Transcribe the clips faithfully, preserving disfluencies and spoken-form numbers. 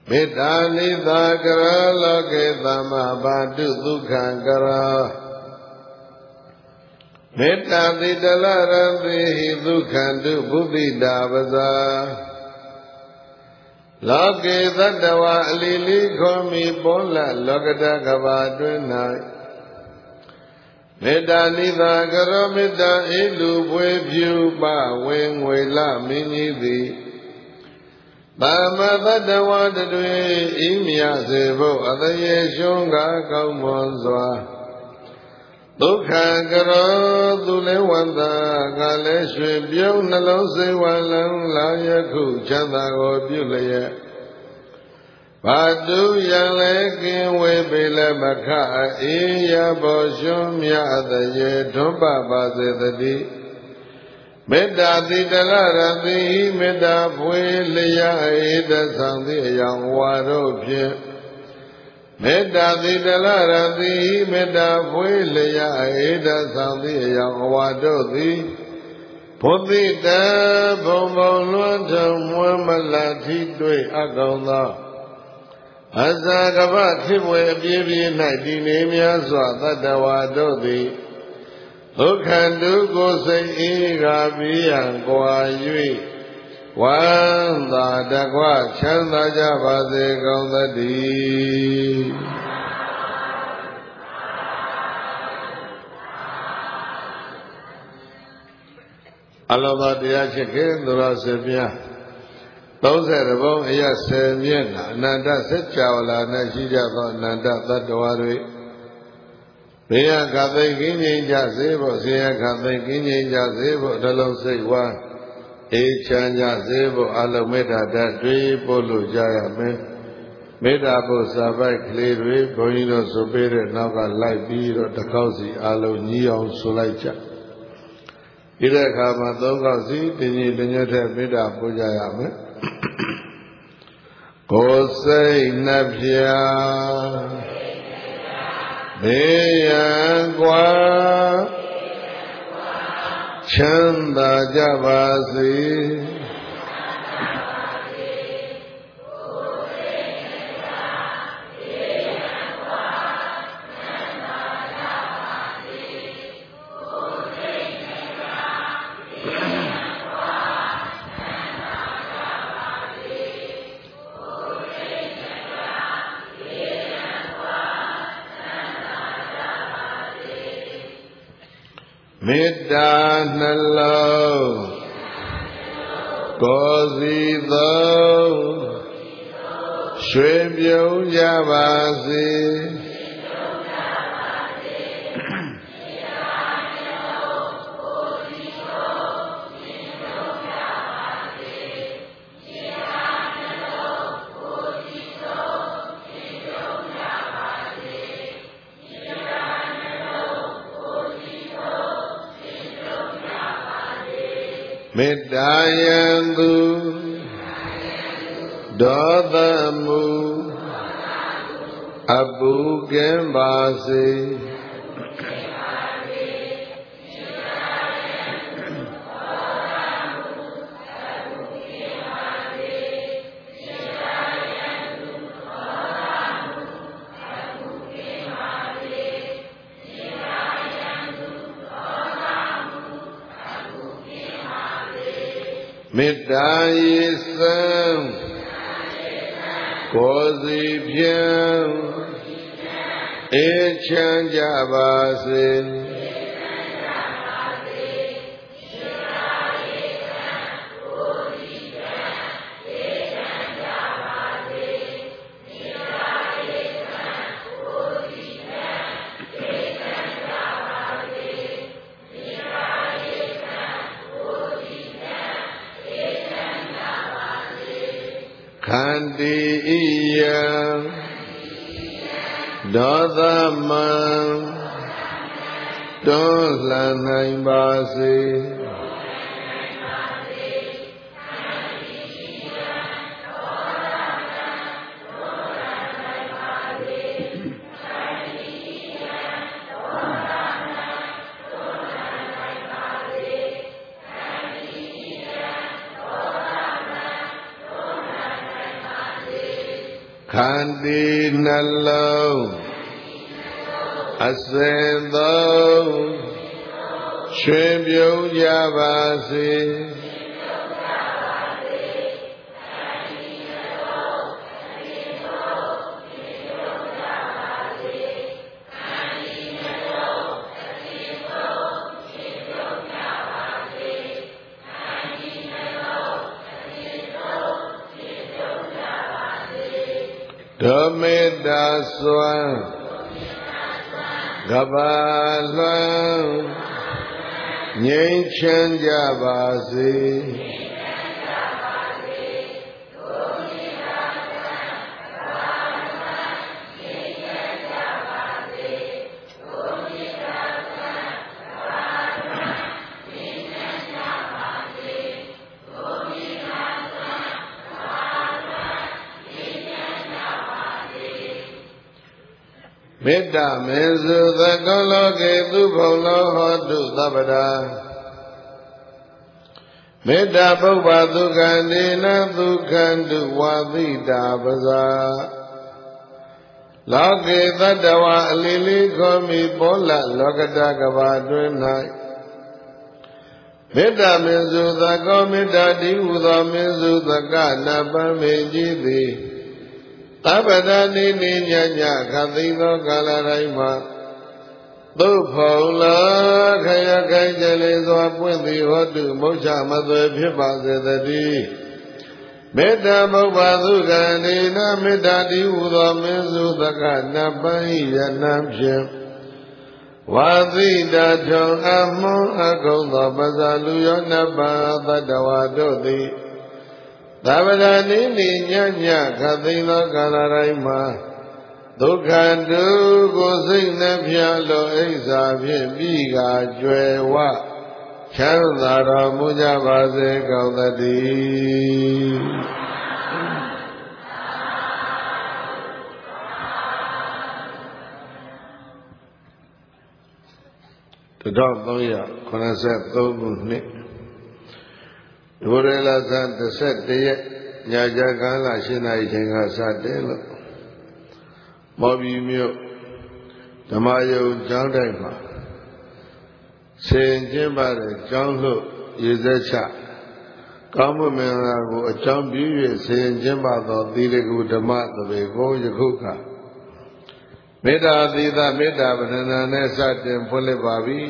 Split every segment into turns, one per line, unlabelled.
မေတ္တာနိသာကရောလောကေသမ္မာဘာတုဒုက္ခံကရောမေတ္တာတိတလရံတိဟိဒုက္ခံတုဘုဒ္ဓိတာပဇာလောကေသတ္တဝါအလီလီခောမိပေါ်လလောကတကဘာတွင်၌မေတ္တာနိသာကရောမေတ္တာအေလူပွေဖြူပဝေငွေလမင်းကြီးသည်သမ္မသတ္တဝါတွေဤမြစေဖို့အတရေရှုံးကားကောင်းမွန်စွာဒုက္ခကရောသူလည်းဝန္တာကလည်းရွှေပြုံးနှလုံးစိတ်ဝလံလာယခုချမ်းသာကိုပြုလျက်ဘာတုယံလည်းကင်းဝေပေလည်းမခအေးရဘောရှုံးမြအတရေထွန်းပပါစေတည်းမေတ္တာတိတလရတိမေတ္တာဖွေလျာဧတဆောင်သည့်အယောင်ဝါတို့ဖြင့်မေတ္တာတိတလရတိမေတ္တာဖွေလျာဧတဆောင်သည့်အယောင်ဝါတို့သည်ဘုဒ္ဓိတဘုံဘုံလွန်ထုံမွမ်းမလထိတွေ့အကောင်သောအဇာကပဖြစ်ဝေအပြည့်ပြည့်၌တည်နေများစွာတတ္တဝါတို့သည်ဒုက္ခတုကိုစိတ်အေးကပြီးရန်ကွာ၍ဝမ်းသာတကွချမ်းသာကြပါစေကောင်းသတည်းအလောဘတရားချစ်ခင်သူတော်စင်များသုံးဆယ်ဘုံအရဆယ်မျက်နှာအနန္တစัจ java လာ၌ရှိကြသောအနန္တသတ္တဝါတွေဘေးရခသိကင်းငြိမ်ကြစေဖို့ဆင်းရဲခသိကင်းငြိမ်ကြစေဖို့နှလုံးစိတ်ဝါအေးချမ်းကြစေဖို့အလုံးမေတ္တာဓာတ်တွေပို့လို့ကြရမယ်မေတ္တာပို့စာပိုက်ကလေးတွေဘုန်းကြီးတို့ဆိုပေးတဲ့နောက်ကလိုက်ပြီးတော့တစ်ခေါက်စီအလုံးညီအောင်ဆိုလိုက်ကြဒီတဲ့အခါမှာသုံးခေါက်စီတင်းကြီးတညွတ်တဲ့မေတ္တာပို့ကြရမယ်ကိုယ်စိတ်နှပြဘေးရန်ကွာချမ်းသာကြပါစေမေတ္တာနှလုံးကိုယ်စီသုံးရွှေပြုံးကြပါစေမေတ္တာယံသူဒေါသမူအပုကင်းပါစေမေတ္တာယေသံကိုယ်စီဖြင့်အေးချမ်းကြပါစေခန္တီဣယံဒေါသမံတွန်းလှန်နိုင်ပါစေခန္တီနှလုံးအစဉ်သုံးရွှင်ပြုံးကြပါစေဓမေတ္တာစွမ်းကဘာလွှမ်းငြိမ်းချမ်းကြပါစေမေတ္တာမေစုသကောလောကေသူဘုံလောဟောတုသဗ္ဗတာမေတ္တာပုဗ္ဗဒုက္ခနေနဒုက္ခတုဝါသီတာပဇာလောကေတတ္တဝအလီလီခောမိပောလလောကတကဘာတွင်၌မေတ္တာမေစုသကောမေတ္တာတိဟုသောမေစုသကနာပမေကြီးသည်သဗ္ဗတနိနိညညခသိသောကာလတိုင်းမှာသုဖုံလာခရခိုင်ကြလေစွာပွင့်သည်ဟောတုမုတ်ချမသွေဖြစ်ပါစေတည်းမေတ္တာပုဗ္ဗသုကံဒေနမေတ္တာတိဟုသောမင်းစုသကနပံယနံဖြင့်ဝါသီတာထုံအမွန်အကုံသောပဇာလူယောနပံသတ္တဝါတို့သည်သဗ္ဗဒနိနိညညခသိသောကာလတိုင်းမှာဒုက္ခတုကိုစိတ်နှပြလို့အိစ္ဆာဖြင့်ပြီးကကျွယ်ဝချမ်းသာတော်မူကြပါစေကောင်းသတည်းတစ်ထောင်သုံးရာခုနှစ်ဆယ်သုံးခုနှစ်ဒုရလဆန်းတစ်ဆက်တရက်ညကြကာလရှင်းနိုင်ချိန်ကစတယ်လို့မော်ဘီမြို့ဓမ္မယုံကျောင်းတိုင်းမှာဆင်ကျင်းပါတဲ့ကျောင်းလို့ရေစက်ချကောင်းမှုမင်္ဂလာကိုအကြောင်းပြု၍ဆင်ကျင်းပါသောသီလကုဓမ္မသဘေကိုယခုခါမေတ္တာသီသမေတ္တာပဏာနာနဲ့စတင်ဖွင့်လှစ်ပါပြီ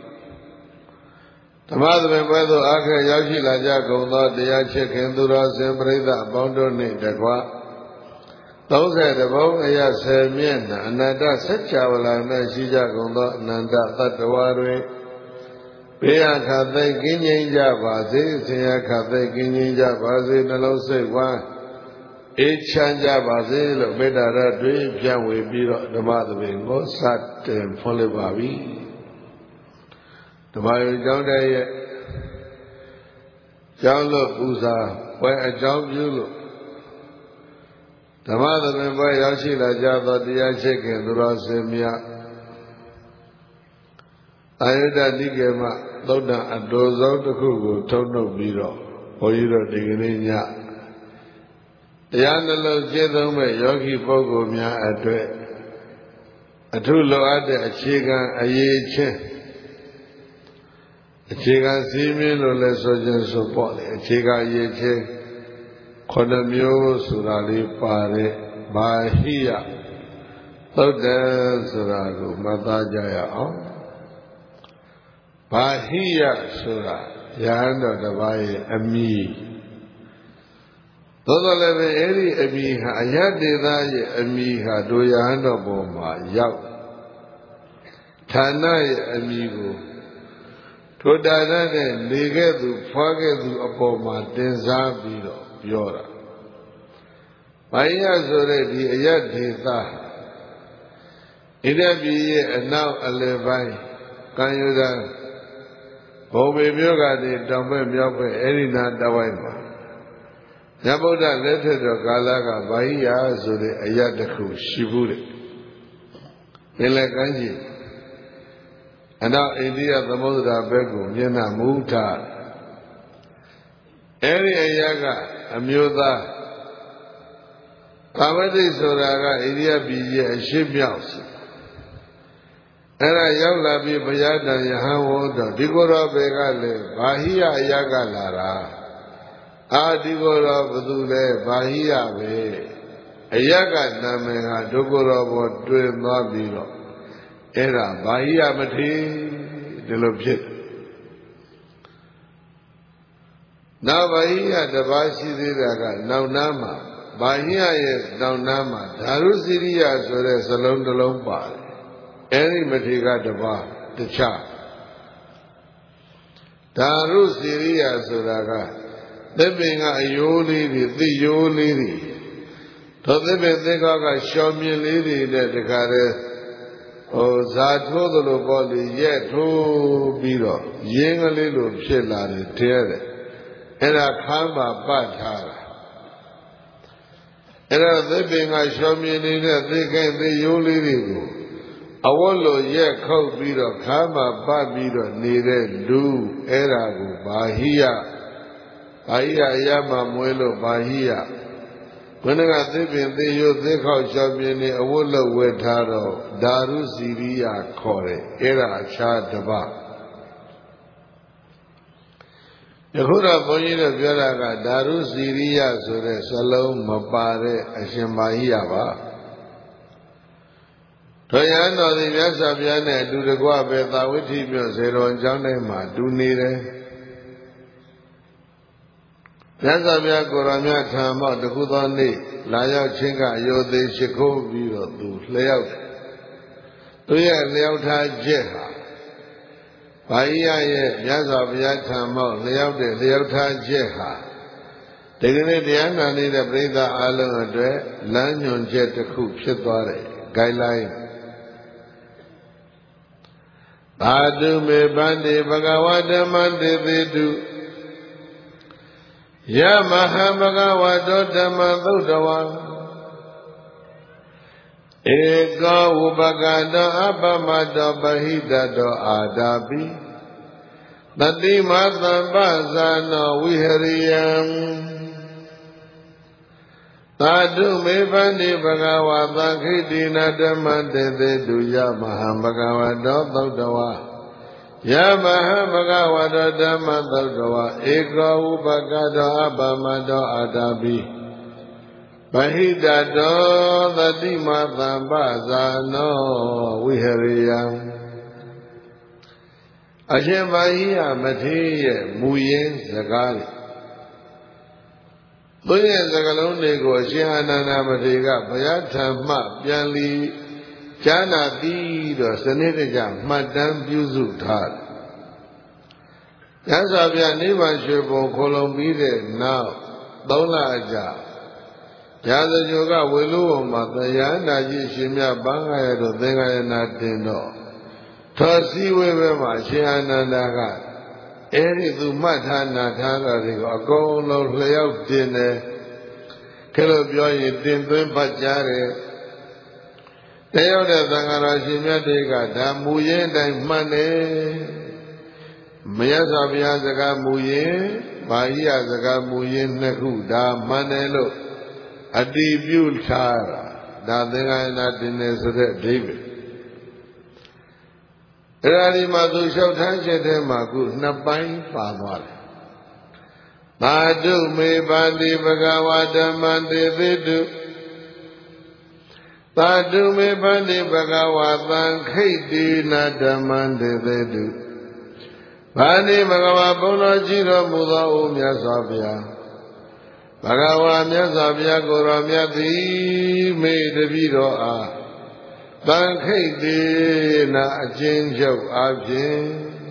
ဓမ္မသဘင်ပွဲသို့အခက်ရောက်ရှိလာကြကုန်သောတရားချစ်ခင်သူတော်စင်ပရိသတ်အပေါင်းတို့နှင့်တကွသုံးဆယ်တဘုံအရဆယ်မျက်နှာအနန္တစัจ java လာ၌ရှိကြကုန်သောအနန္တသတ္တဝါတွေဘေးအခါသိကင်းငြိမ်းကြပါစေဆင်းရဲခါသိကင်းငြိမ်းကြပါစေနှလုံးစိတ်ဝမ်းအေးချမ်းကြပါစေလို့မေတ္တာရတွေပြန့်ဝေပြီးတော့ဓမ္မသဘင်ကိုစတင်ဖွင့်လှစ်ပါပြီဓမ္မယုံကျောင်းတဲ့ရဲ့ကျောင်းလို့ပူဇာပွဲအကြောင်းပြုလို့ဓမ္မသဘင်ပွဲရောက်ရှိလာကြသောတရားချစ်ခင်သူတော်စင်များအာယုဒ္ဓတိကေမသုဒ္ဓအတူဆုံးတစ်ခုကိုထုံနှုတ်ပြီးတော့ဘုန်းကြီးတို့ဒီကနေ့ညတရားနှလုံးကျင့်သုံးမဲ့ယောဂီပုဂ္ဂိုလ်များအတွက်အထုလိုအပ်တဲ့အခြေခံအရေးချင်းအခြေခံစည်းမျဉ်းလို့လဲဆိုခြင်းဆိုပေါ့လေအခြေခံအရေးချင်းခုနှစ်မျိုးဆိုတာလေးပါတယ်ဘာဟိယသုတ်တံဆိုတာကိုမှတ်သားကြရအောင်ဘာဟိယဆိုတာယဟန်တော်တစ်ပါးရဲ့အမည်သို့တော်လည်းပဲအဲ့ဒီအမည်ဟာအယတ္တေသားရဲ့အမည်ဟာတို့ယဟန်တော်ပေါ်မှာရောက်ဌာနရဲ့အမည်ကိုထိုဌာနနဲ့နေခဲ့သူဖွားခဲ့သူအပေါ်မှာတင်စားပြီးတော့ပြောတာဘာဟိယဆိုတဲ့ဒီအယတ္တေသားဣန္ဒပြည်ရဲ့အနောက်အလယ်ပိုင်းကံယုဒံဘုံပေမြို့ကနေတောင်ဘက်မြောက်ဘက်အဲဒီနာတဝိုင်းမှာညဗုဒ္ဓလက်ထက်တော်ကာလကဘာဟိယဆိုတဲ့အယတတစ်ခုရှိဘူးတဲ့ပင်လယ်ကမ်းခြေအနောက်အိန္ဒိယသမုဒ္ဒရာဘက်ကိုမျက်နှာမူထားအဲဒီအယကအမျိုးသားကာမတိဆိုတာကဣရိယပိရဲ့အရှိမြောက်စီအဲ့ဒါရောက်လာပြီးဘုရားတန်ယဟန်ဝတော်ဒီကိုယ်တော်ဘေကလည်းဘာဟိယအယကလာတာအာဒီကိုယ်တော်ဘသူလဲဘာဟိယပဲအယကနာမည်ဟာဒုက္ခတော်ဘောတွေ့သွားပြီးတော့အဲ့ဒါဘာဟိယမထေဒီလိုဖြစ်နောက်ဘာဟိယတပါးရှိသေးတာကနောက်နားမှာဘာဟိယရဲ့နောက်နားမှာဓာရုစီရိယဆိုတဲ့စလုံးတစ်လုံးပါတယ်အဲ့ဒီမထေကတပါးတခြားဓာရုစီရိယဆိုတာကသစ်ပင်ကအယိုးလေးတွေသိယိုးလေးတွေသောသစ်ပင်သစ်ကောက်ကရှောင်မြင်လေးတွေနဲ့တခါတည်းဟိုဇာထိုးသလိုပေါ့လေရက်ထိုးပြီးတော့ရင်းကလေးလိုဖြစ်လာတယ်တဲတဲ့အဲ့ဒါခမ်းပါပတ်ထားတာအဲ့ဒါသစ်ပင်ကရှောင်မြင်နေတဲ့သိခိုင်သိယိုးလေးတွေကိုအဝတ်လိုရက်ခုတ်ပြီးတော့ခမ်းပါပတ်ပြီးတော့နေတဲ့လူအဲ့ဒါကိုဘာဟိယဘာဟိယအရမမွဲလို့ဘာဟိယဘုန်းကသစ်ပင်သေရုပ်သေခေါက်ရှောင်ပြင်းနေအဝတ်လို့ဝယ်ထားတော့ဓာရုစီရိယခေါ်တယ်အဲ့ဒါအခြားတစ်ပါးယခုတော့ဘုန်းကြီးတို့ပြောတာကဓာရုစီရိယဆိုတဲ့စလုံးမပါတဲ့အရှင်ဘာဟိယပါထိုရဟန်းတော်သည်မြတ်စွာဘုရားနဲ့အတူတကွပဲသာဝတိမြို့ဇေတော်ကျောင်းထဲမှာတူနေတယ်မြတ်စွာဘုရားကိုရောမြတ်ထံမောက်တခုသောနေ့လာရောက်ခြင်းကအယောသေးရှိခိုးပြီးတော့သူလျှောက်တယ်သူရဲ့လျှောက်ထားချက်ဟာဘာဟိယရဲ့မြတ်စွာဘုရားထံမောက်လျှောက်တဲ့လျှောက်ထားချက်ဟာဒီကနေ့တရားနာနေတဲ့ပရိသတ်အားလုံးအတွက်လမ်းညွှန်ချက်တစ်ခုဖြစ်သွားတယ် guideline ဘာတုမေဗန္တိဘဂဝါဓမ္မတေသေတုယမဟာဘဂဝတောဓမ္မသုတ္တဝါဧကောဝပကတောအပမတောပဟိတတောအာဒါပိတတိမသံပဇာနောဝိဟရိယံသာဓုမေဗန္တိဘဂဝါသံခိတိနာဓမ္မတေသေတုယမဟာဘဂဝတောသုတ္တဝါယမဟာဘဂဝတောဓမ္မသုတ္တဝါဧကောဥပကတောအပမတောအာတာပိပဟိတတောသတိမသံပဇာနောဝိဟရိယံအရှင်ဘာဟိယမထေရရဲ့မူရင်းစကားတွေသူရဲ့စကားလုံးတွေကိုအရှင်အာနန္ဒမထေရကဘုရားထံမှပြန်လီကြားနာပြီးတော့စနစ်တကျမှတ်တမ်းပြုစုထားတယ်။မြတ်စွာဘုရားနိဗ္ဗာန်ရွှေဘုံခလုံးပြီးတဲ့နောက်သုံးလအကြာရာဇဂိုကဝေလူဝမှာတရားနာကြီးရှင်မြတ်ပန်းခါရတို့သင်္ဃာယနာတင်တော့ထောစည်းဝေးပဲမှာရှင်အာနန္ဒာကအဲ့ဒီသူမှတ်ထားနာထားတာတွေကိုအကုန်လုံးလျှောက်တင်တယ်။ခဲလို့ပြောရင်တင်သွင်းပတ်ကြတယ်တယောက်တဲ့သံဃာတော်ရှင်မြတ်တွေကဒါမူရင်းအတိုင်းမှန်တယ်မြတ်စွာဘုရားစကားမူရင်းဘာဟိယစကားမူရင်းနှစ်ခုဒါမှန်တယ်လို့အတည်ပြုထားတာဒါသင်္ဃာယနာတင်တယ်ဆိုတဲ့အဓိပ္ပာယ်အဲ့ဒါဒီမှာသူလျှောက်ထားချက်ထဲမှာခုနှစ်ပိုင်းပါသွားတယ်သာဓုမေဗန္တိဘဂဝါဓမ္မံတေသေတုသာဓုမေဗန္တိဘဂဝါသံခိတိနာဓမ္မံတေသေတုဗန္တိဘဂဝါဘုန်းတော်ကြီးတော်မူသောအိုမြတ်စွာဘုရားဘဂဝါမြတ်စွာဘုရားကိုယ်တော်မြတ်သည်မေတ္တပိတော်အားသံခိတိနာအချင်းချုပ်အားဖြင့်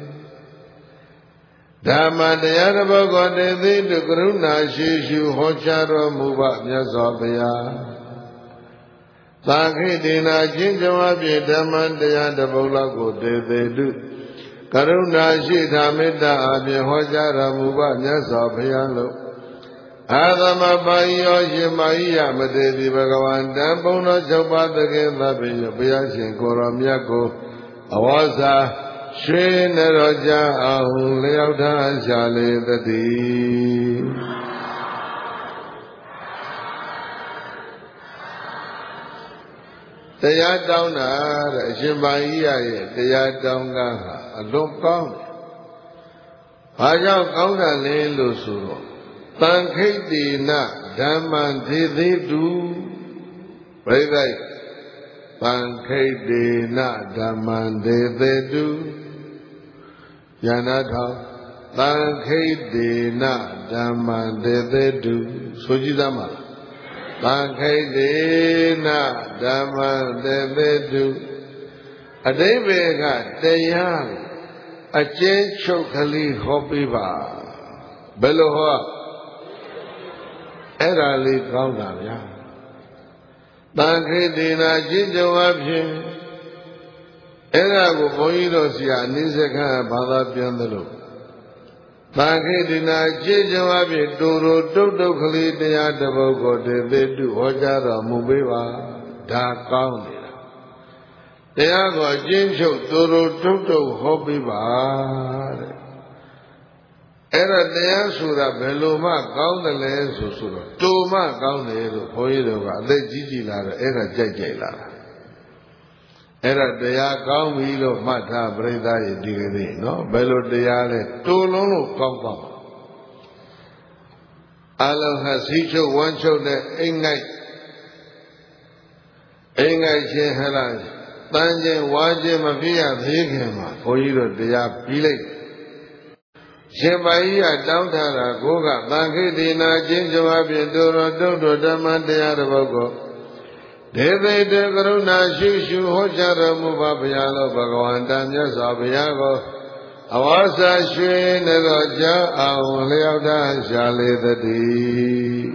ဓမ္မတရားတစ်ပုဒ်ကိုတေသိတုကရုဏာရှိရှုဟောကြားတော်မူပါမြတ်စွာဘုရားသံခိတိနာအချင်းချုပ်အားဖြင့်ဓမ္မတရားတစ်ပုဒ်လောက်ကိုတေသိတုကရုဏာရှိဓမ္မေတ္တာအပြင်ဟောကြားတော်မူပါမြတ်စွာဘုရားလို့အာသမပါယယောရှင်မဟိယမတေတိဘဂဝန္တံဘုံတော်၆ပါးသခင်သဗ္ဗေယဘုရားရှင်ကိုရောမြတ်ကိုအဝါစာရွှေနရောကြအောင်လျောက်ထားရှာလေသတည်းတရားတောင်းတာတဲ့အရှင်ဘာကြီးရဲ့တရားတောင်းတာဟာအလွန်ကောင်းတယ်။ဘာကြောင့်ကောင်းတာလဲလို့ဆိုတော့တန်ခိတ်တိနဓမ္မံသေသေးတုပြိဿတန်ခိတ်တိနဓမ္မံသေသေးတုယန္နာထောတန်ခိတ်တိနဓမ္မံသေသေးတုဆိုကြည့်သမှာတန်ခိတ်တိနဓမ္မံသေသေးတုအတိပ္ပယ်ကတရားအကျဉ်းချုပ်ကလေးဟောပြပါဘယ်လိုဟောအဲ့ဒါလေးကောင်းတာဗျာတန်ခိတ်တိနာကျင့်ကြံအဖြစ်အဲ့ဒါကိုဘုန်းကြီးတို့ဆရာအနည်းစခန်းဘာသာပြန်သလိုတန်ခိတ်တိနာကျင့်ကြံအဖြစ်တူတူတုတ်တုတ်ကလေးတရားတစ်ပုဒ်ကိုတည်သိတုဟောကြားတော်မူပေးပါဒါကောင်းနေတာတရားကိုကျင့်ချုပ်တူတူတုတ်တုတ်ဟောပေးပါတဲ့အဲ့ဒါတရားဆိုတာဘယ်လိုမှကောင်းတယ်လဲဆိုဆိုတော့တူမှကောင်းတယ်လို့ဘုန်းကြီးတို့ကအသက်ကြီးကြီးလာတော့အဲ့ဒါကြိုက်ကြိုက်လာတာအဲ့ဒါတရားကောင်းပြီလို့မှတ်ထားပြိဿရဲ့ဒီကနေ့နော်ဘယ်လိုတရားလဲတူလုံးလို့ကောင်းကောင်းအလုံးဟာစီးချုပ်ဝမ်းချုပ်တဲ့အိမ်ငိုက်အိမ်ငိုက်ချင်းဟလားတန်ချင်းဝါချင်းမပြည့်ရသေးခင်မှာဘုန်းကြီးတို့တရားပြီးလိုက်ရှင်ပါဠိကတောင်းထားတာကိုကသံခိတိနာချင်းကြွားဖြင့်တို့တော်တုတ်တော်ဓမ္မတရားတစ်ပုဒ်ကိုဒေသိတေကရုဏာရှုရှုဟောကြားတော်မူပါဗျာလို့ဘဂဝန္တမြတ်စွာဘုရားကိုအဝါစာရွှေနေတော်ကြားအောင်လျောက်တာရှာလေတည်း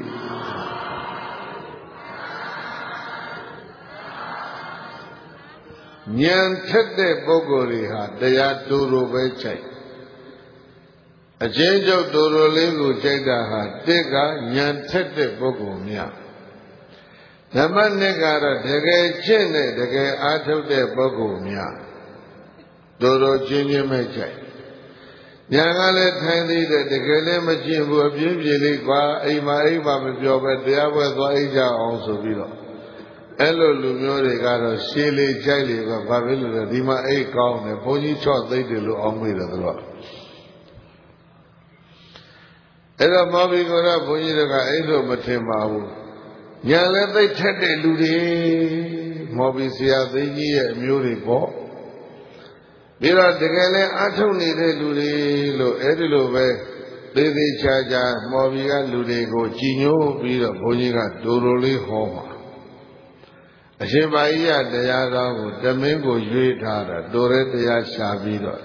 ဉာဏ်ထက်တဲ့ပုဂ္ဂိုလ်တွေဟာတရားတူတူပဲချိုက်အချင်းချုပ်တူတူလေးကိုကြိုက်တာဟာတစ်ကဉာဏ်ထက်တဲ့ပုဂ္ဂိုလ်များဓမ္မနှစ်ကတော့တကယ်ကျင့်တဲ့တကယ်အားထုတ်တဲ့ပုဂ္ဂိုလ်များတူတူချင်းချင်းပဲကြိုက်ညာကလည်းထိုင်သေးတယ်တကယ်လည်းမကျင့်ဘူးအပြင်းပြေလေးကွာအိမ်မှာအိမ်မှာမပြောပဲတရားပွဲသွားအိမ်ကြအောင်ဆိုပြီးတော့အဲ့လိုလူမျိုးတွေကတော့ရှည်လေကြိုက်လေပဲဘာဖြစ်လို့လဲဒီမှာအိတ်ကောင်းတယ်ဘုန်းကြီးချော့သိတယ်လို့အောင်းမိတယ်သူတို့အဲ့တော့မော်ဘီကောရဘုန်းကြီးတွေကအဲ့လိုမထင်ပါဘူးညာလည်းသိထက်တဲ့လူတွေမော်ဘီဆရာသိကြီးရဲ့အမျိုးတွေပေါ့ပြီးတော့တကယ်လည်းအထုတ်နေတဲ့လူတွေလို့အဲ့ဒီလိုပဲသေးသေးချာချာမော်ဘီကလူတွေကိုကြည်ညိုပြီးတော့ဘုန်းကြီးကဒိုလိုလေးဟောမှာအရှင်ဘာကြီးကတရားတော်ကိုတမင်းကိုရွေးထားတာတိုရဲတရားရှာပြီးတော့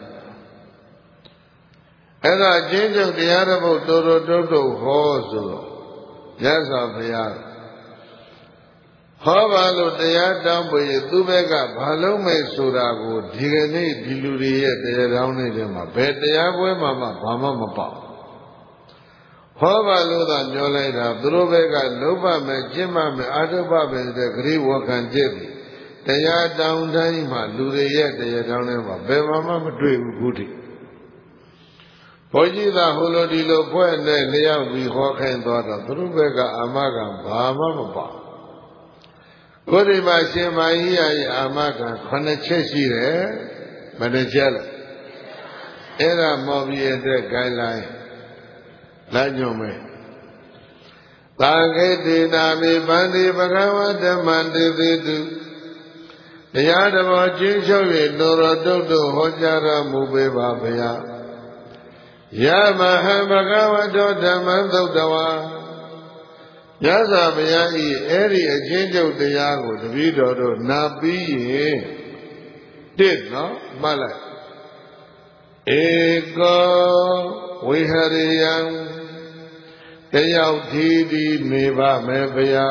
အဲ့ဒါအချင်းချုပ်တရားတစ်ပုဒ်တိုတိုတုတ်တုတ်ဟောဆိုတော့မြတ်စွာဘုရားဟောပါလို့တရားတောင်းပြီးသူ့ဘက်ကဘာလုံးမဲ့ဆိုတာကိုဒီကနေ့ဒီလူတွေရဲ့တရားတောင်းနေတဲ့မှာဘယ်တရားပွဲမှာမှဘာမှမပေါ့ဟောပါလို့သာပြောလိုက်တာသူတို့ဘက်ကလုံးပါမယ်ကျင့်ပါမယ်အာထုပ်ပါမယ်တဲ့ဂရိဝခံကျင့်ပြီတရားတောင်းတိုင်းမှာလူတွေရဲ့တရားတောင်းထဲမှာဘယ်မှာမှမတွေ့ဘူးခုထိဘုန်းကြီးသာဟိုလိုဒီလိုဖွဲ့နဲ့လျောက်ပြီးဟောခိုင်းသွားတော့သူတို့ဘက်ကအာမခံဘာမှမပေါ့ကိုယ်ဒီမှာရှင်မကြီးရဲ့အာမခံခုနှစ်ချက်ရှိတယ်မတစ်ချက်လဲအဲ့ဒါမော်ဘီရဲ့တဲ့ guidelineလာညွန်မယ်သာခေတိနာမိဗန္တိဘဂဝဓမ္မံတေတိတုတရားတော်ကျင့်ချုပ်၍တော်တော်တုတ်တုတ်ဟောကြားတော်မူပေးပါဗျာယမဟံဘဂဝတောဓမ္မံသုတ်တဝါညဇာဘုရားဤအဲ့ဒီအချင်းချုပ်တရားကိုတပည့်တော်တို့နာပြီးရင်တစ်နော်မှတ်လိုက်ဧကောဝိဟရိယံတယောက်ဒီဒီနေပါမယ်ဗျာ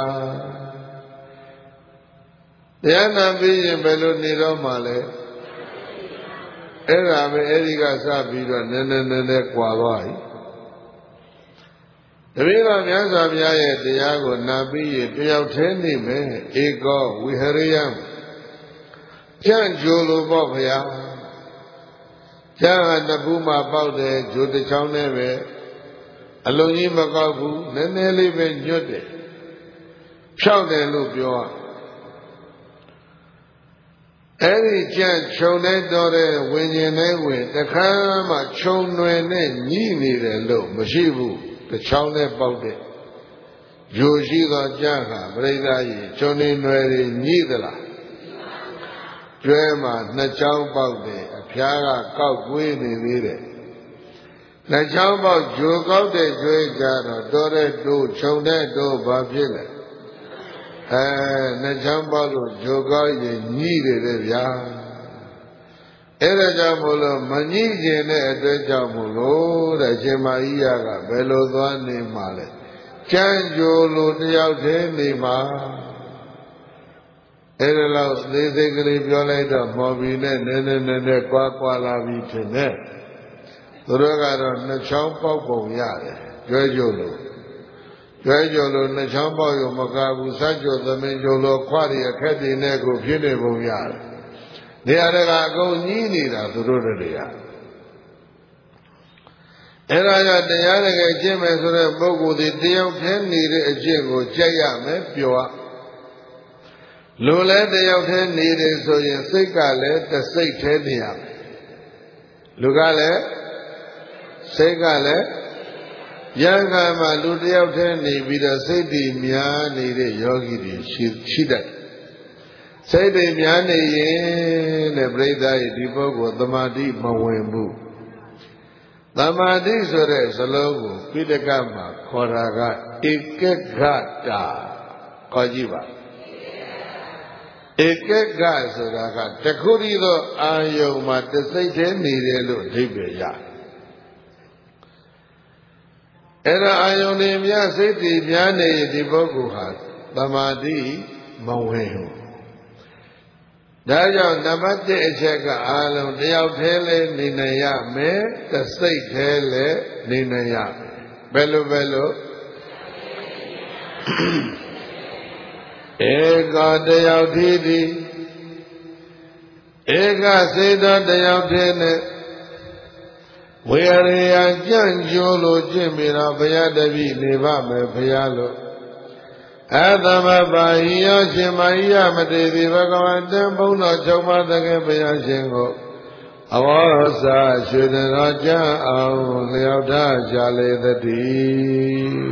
တရားနာပြီးရင်ဘယ်လိုနေတော့မှလဲအဲ့ဒါပဲအဲ့ဒီကစပြီးတော့နည်းနည်းနည်းနည်းကွာသွားပြီတပည့်တော်မြတ်စွာဘုရားရဲ့တရားကိုနာပြီးရင်တယောက်တည်းနေမယ်ဧကောဝိဟရိယံကြံ့ကြိုလိုပေါ့ဗျာကျမ်းဟာတပူးမှာပေါက်တယ်ဂျိုတစ်ချောင်းနဲ့ပဲအလုံးကြီးမကောက်ဘူးနည်းနည်းလေးပဲညွတ်တယ်ဖြောက်တယ်လို့ပြောရအဲ့ဒီကြံ့ခြုံနေတော့တဲ့ဝิญဉ်နဲ့ဝင်တခါမှခြုံွယ်နဲ့ညှိနေတယ်လို့မရှိဘူးတချောင်းနဲ့ပေါက်တဲ့ဂျိုရှိသောကြံ့ဟာပြိဿကြီးခြုံနေွယ်တွေညှိသလားကျွဲမှာနှစ်ချောင်းပေါက်တယ်အဖျားကကောက်ကွေးနေသေးတယ်နှစ်ချောင်းပေါက်ဂျိုကောက်တဲ့ကျွဲကြတော့တော်တဲ့တို့ခြုံတဲ့တို့ဘာဖြစ်လဲအဲနှစ်ချောင်းပေါက်လို့ဂျိုကောက်ရင်ညှိတယ်လေဗျာအဲ့ဒါကြောင့်မို့လို့မညှိခြင်းတဲ့အတွက်ကြောင့်မို့လို့တဲ့အရှင်မကြီးကဘယ်လိုသွားနေမှာလဲကြံ့ကြိုလိုတယောက်တည်းနေမှာအဲ့ဒါလောက်သေးသေးကလေးပြောလိုက်တော့မော်ဘီနဲ့နည်းနည်းနည်းနည်းကွာကွာလာပြီထင်တယ်သူတို့ကတော့နှစ်ချောင်းပေါက်ပုံရတယ်ကြွဲကြိုလို့ကြွဲကြိုလို့နှစ်ချောင်းပေါက်ရုံမကဘူးစัจကြိုသမင်ကြိုလို့ခွားရအခက်တွေနဲ့ကိုဖြစ်နေပုံရတယ်နေရာတကအကုန်ကြီးနေတာသူတို့တွေကအဲ့ဒါကြောင့်တရားတကယ်ကျင့်မယ်ဆိုတဲ့ပုဂ္ဂိုလ်ဒီတယောက်တည်းနေတဲ့အကျင့်ကိုကြိုက်ရမယ်ပြောရလူလည်းတယောက်တည်းနေတယ်ဆိုရင်စိတ်ကလည်းတစ်စိတ်တည်းနေရမယ်လူကလည်းစိတ်ကလည်းယံခါမှာလူတယောက်တည်းနေပြီးတော့စိတ်တည်များနေတဲ့ယောဂီတွေရှိရှိတတ်စိတ်တည်များနေရင်တဲ့ပြိဿရဲ့ဒီပုဂ္ဂိုလ်သမာဓိမဝင်ဘူးသမာဓိဆိုတဲ့စလုံးကိုပိဋကမှာခေါ်တာကဧကဂတာခေါ်ကြည့်ပါဧကဂဆိုတာကတခုတည်းသောအာယုံမှာတစိတ်တည်းနေတယ်လို့အဓိပ္ပာယ်ရတယ်အဲ့ဒါအာယုန်တွေများစိတ်တည်များနေဒီပုဂ္ဂိုလ်ဟာသမာဓိမဝင်ဘူးဒါကြောင့်နံပါတ်တစ်အချက်ကအာလုံးတယောက်တည်းလဲနေနိုင်ရမယ်တစ်စိတ်တည်းလဲနေနိုင်ရမယ်ဘယ်လိုဘယ်လိုဧကတယောက်တည်းဒီဧကစေတတယောက်တည်းနဲ့ဝေရိယကြံ့ကြိုးလို့ကျင့်ပြီးတော့ဘုရားတပည့်နေပါမယ်ဘုရားလို့အသမပါဟိယောရှင်မဟိယမတေတိဘဂဝန္တံဘုန်းတော်ချုပ်မသခင်ဘုရားရှင်ကိုအဝေါစာရွှေတော်ကြံ့အောင်လျောက်ထားကြလေသတည်း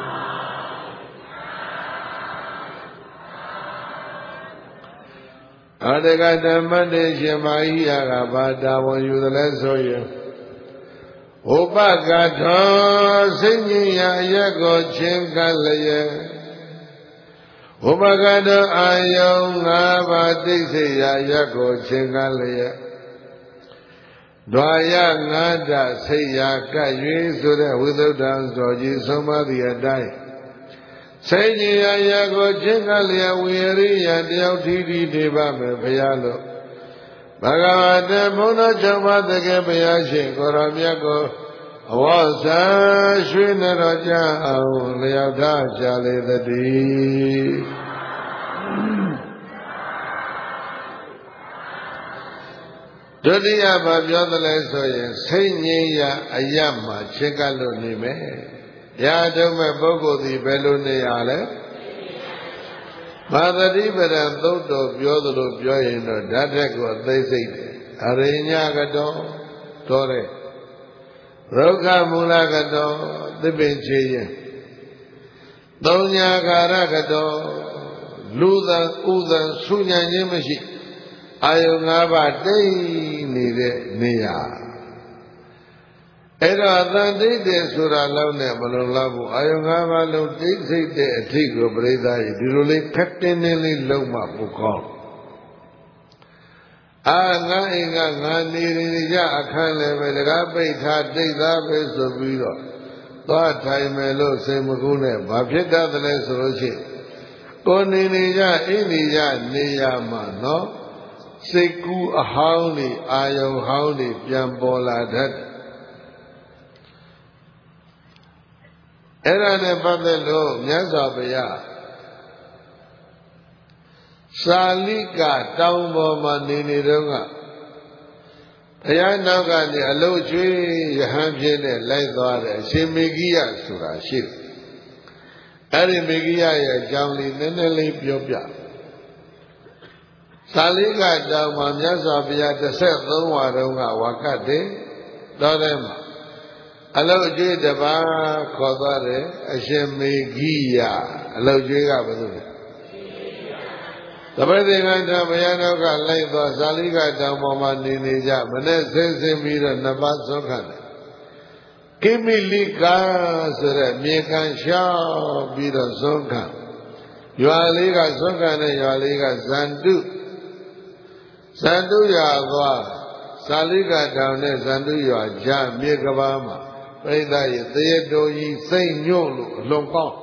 အတကဓမ္မတေရှင်မဟိယကဘာတာဝန်ယူသလဲဆိုရင်ဥပကထောစိတ်ငြိမ်ရာအရက်ကိုချင်းကပ်လျက်ဥပကထောအာယုံငါးပါးသိစိတ်ရာရက်ကိုချင်းကပ်လျက်ဒွါယငါးဓာစိတ်ရာကပ်၍ဆိုတဲ့ဝိသုဒ္ဓံဆိုကြီးဆုံးမသည့်အတိုင်းစိတ်ငြိမ်ရာရက်ကိုချင်းကပ်လျက်ဝိရိယတယောက်ထီးထီးနေပါမယ်ဘုရားလို့ဘဂဝတေဘုန်းတော်ချုပ်ပါတကယ်ဘုရားရှင်ကိုရောမြတ်ကိုအဝေါစာရွှေနတော်ကြအောင်လျောက်ထားကြလေသတည်းဒုတိယဘာပြောသလဲဆိုရင်စိတ်ငြိမ်းရာအယတ်မှာချစ်ကပ်လို့နေမယ်။ရာထုံးမဲ့ပုဂ္ဂိုလ်ဒီဘယ်လိုနေရလဲ။မာသတိပဒံသုတ်တော်ပြောသလိုပြောရင်တော့ဓာတ်တက်ကိုအသိစိတ်တယ်။အရိညာကတော်တော်တဲ့ရုက္ခမူလကတောသစ်ပင်ချေရင်သုံးညာကာရကတောလူသံဥသံဆူညံခြင်းမရှိအာယုငါးပါးတိတ်နေတဲ့နေရာအဲ့တော့အတန်တိတ်တယ်ဆိုတာလောက်နဲ့မလုံလောက်ဘူးအာယုငါးပါးလုံးတိတ်ဆိတ်တဲ့အထိကိုပြိဿကြီးဒီလိုလေးခက်တင်းတင်းလေးလုံးမှပိုကောင်းအာငါအိမ်ကငါနေနေကြအခန်းလည်းပဲတကားပိတ်ထားတိတ်သားပဲဆိုပြီးတော့သွားထိုင်မယ်လို့စိတ်မကူးနဲ့ဘာဖြစ်တတ်တယ်လဲဆိုလို့ရှိရင်ကိုနေနေကြအိမ်နေကြနေရမှာနော်စိတ်ကူးအဟောင်းတွေအာယုံဟောင်းတွေပြန်ပေါ်လာတတ်အဲ့ဒါနဲ့ပတ်သက်လို့မြတ်စွာဘုရားစာလိကတောင်ပေါ်မှာနေနေတော့ကဘုရားနောက်ကနေအလုတ်ကျွေးရဟန်းဖြစ်နဲ့လိုက်သွားတယ်အရှင်မေဂိယဆိုတာရှိတယ်အဲ့ဒီမေဂိယရဲ့အကြောင်းလေးနည်းနည်းလေးပြောပြစာလိကတောင်မှာမြတ်စွာဘုရားတစ်ဆက်သုံးဝါတုန်းကဝါကတ်တယ်တော်တယ်မှာအလုတ်ကျွေးတစ်ပါးခေါ်သွားတယ်အရှင်မေဂိယအလုတ်ကျွေးကဘယ်လိုလဲသဗ္ဗေကံထဘုရားတော်ကလိုက်သွားစာလိကတောင်ပေါ်မှာနေနေကြမနဲ့ဆင်းဆင်းပြီးတော့နှစ်ပါးဆွခံတယ်ကိမိလိကာဆိုတဲ့မြေခံလျှောက်ပြီးတော့ဆွခံရွာလေးကဆွခံတဲ့ရွာလေးကဇန္တုဇန္တုရွာသွားစာလိကတောင်နဲ့ဇန္တုရွာကြားမြေကဘာမှာပြိဿရဲ့တရတော်ကြီးစိတ်ညွန့်လို့အလွန်ကောင်း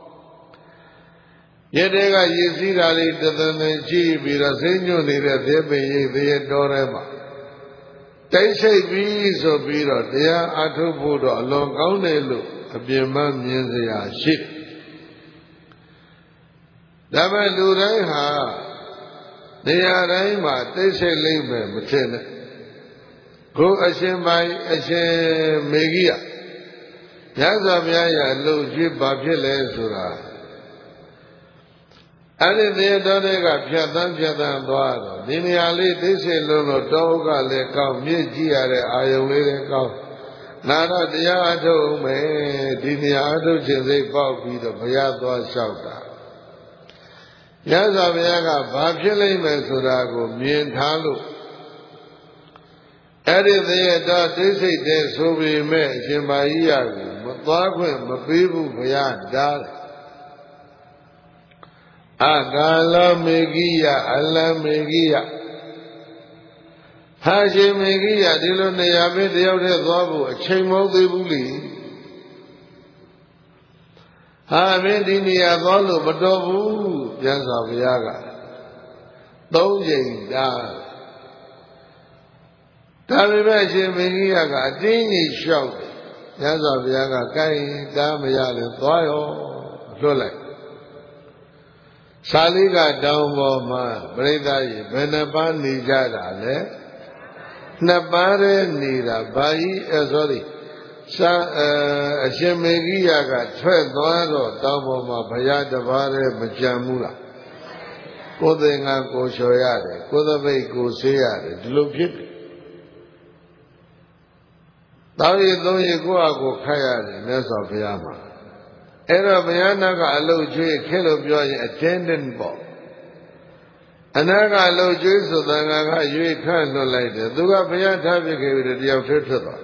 ရတဲ့ကရည်စည်းတာလေးတသန်းသန်းကြည့်ပြီးတော့စိတ်ညွန့်နေတဲ့သေပင်ရိပ်တရတော်ထဲမှာတိတ်ဆိတ်ပြီးဆိုပြီးတော့တရားအထုတ်ဖို့တော့အလွန်ကောင်းတယ်လို့အပြင်မှမြင်စရာရှိတယ်ဒါပေမဲ့လူတိုင်းဟာနေရာတိုင်းမှာတိတ်ဆိတ်လိမ့်မယ်မထင်နဲ့ကိုအရှင်မိုင်အရှင်မေဂိယညဇာဘုရားရလှုပ်ကြွဘာဖြစ်လဲဆိုတာအဲ့ဒီသေတော်တွေကဖြတ်သန်းဖြတ်သန်းသွားတော့ဒီနေရာလေးတိတ်ဆိတ်လုံးလို့တောကလည်းကောင်းမြင့်ကြည့်ရတဲ့အာယုံလေးလည်းကောင်းနာတော့တရားအထုတ်မယ်ဒီနေရာအထုတ်ခြင်းစိတ်ပေါက်ပြီးတော့ဘုရားသွားလျှောက်တာညဇာဘုရားကဘာဖြစ်လိမ့်မယ်ဆိုတာကိုမြင်ထားလို့အဲ့ဒီသေတော်တိတ်ဆိတ်တဲ့ဆိုပေမဲ့အရှင်မာကြီးရကိုမသွားခွင့်မပေးဘူးဘုရားတားတယ်အကာလမေဂိယအလမေဂိယဟာရှင်မေဂိယဒီလိုနေရာပဲတယောက်တည်းသွားဖို့အချိန်မဟုတ်သေးဘူးလေဟာမင်းဒီနေရာသွားလို့မတော်ဘူးပြန်စွာဘုရားကသုံးချိန်တားဒါပေမဲ့ရှင်မေဂိယကအတင်းကြီးလျှောက်တယ်ပြန်စွာဘုရားကကိုင်းတားမရလဲသွားရောလွတ်လိုက်စာလိကတောင်ပေါ်မှာပြိဿကြီးဘယ်နှပါးနေကြတာလဲနှစ်ပါးတည်းနေတာဘာကြီးအဲ sorry စာအရှင်မေဂိယကထွက်သွားတော့တောင်ပေါ်မှာဘုရားတစ်ပါးတည်းမကြံဘူးလားကိုယ်သင်္ကန်းကိုလျှော်ရတယ်ကိုယ်သပိတ်ကိုဆေးရတယ်ဒီလိုဖြစ်တယ်တောင်းရသုံးရကိုယ့်အကိုခတ်ရတယ်မြတ်စွာဘုရားမှာအဲ့တော့ဘုရားနာကအလုတ်ကျွေးခက်လို့ပြောရင် attendant ပေါ့အနာကအလုတ်ကျွေးဆိုသံဃာကရွေးခန့်လွှတ်လိုက်တယ်သူကဘုရားထားပြခဲ့ပြီးတယောက်ထွက်ထွက်သွား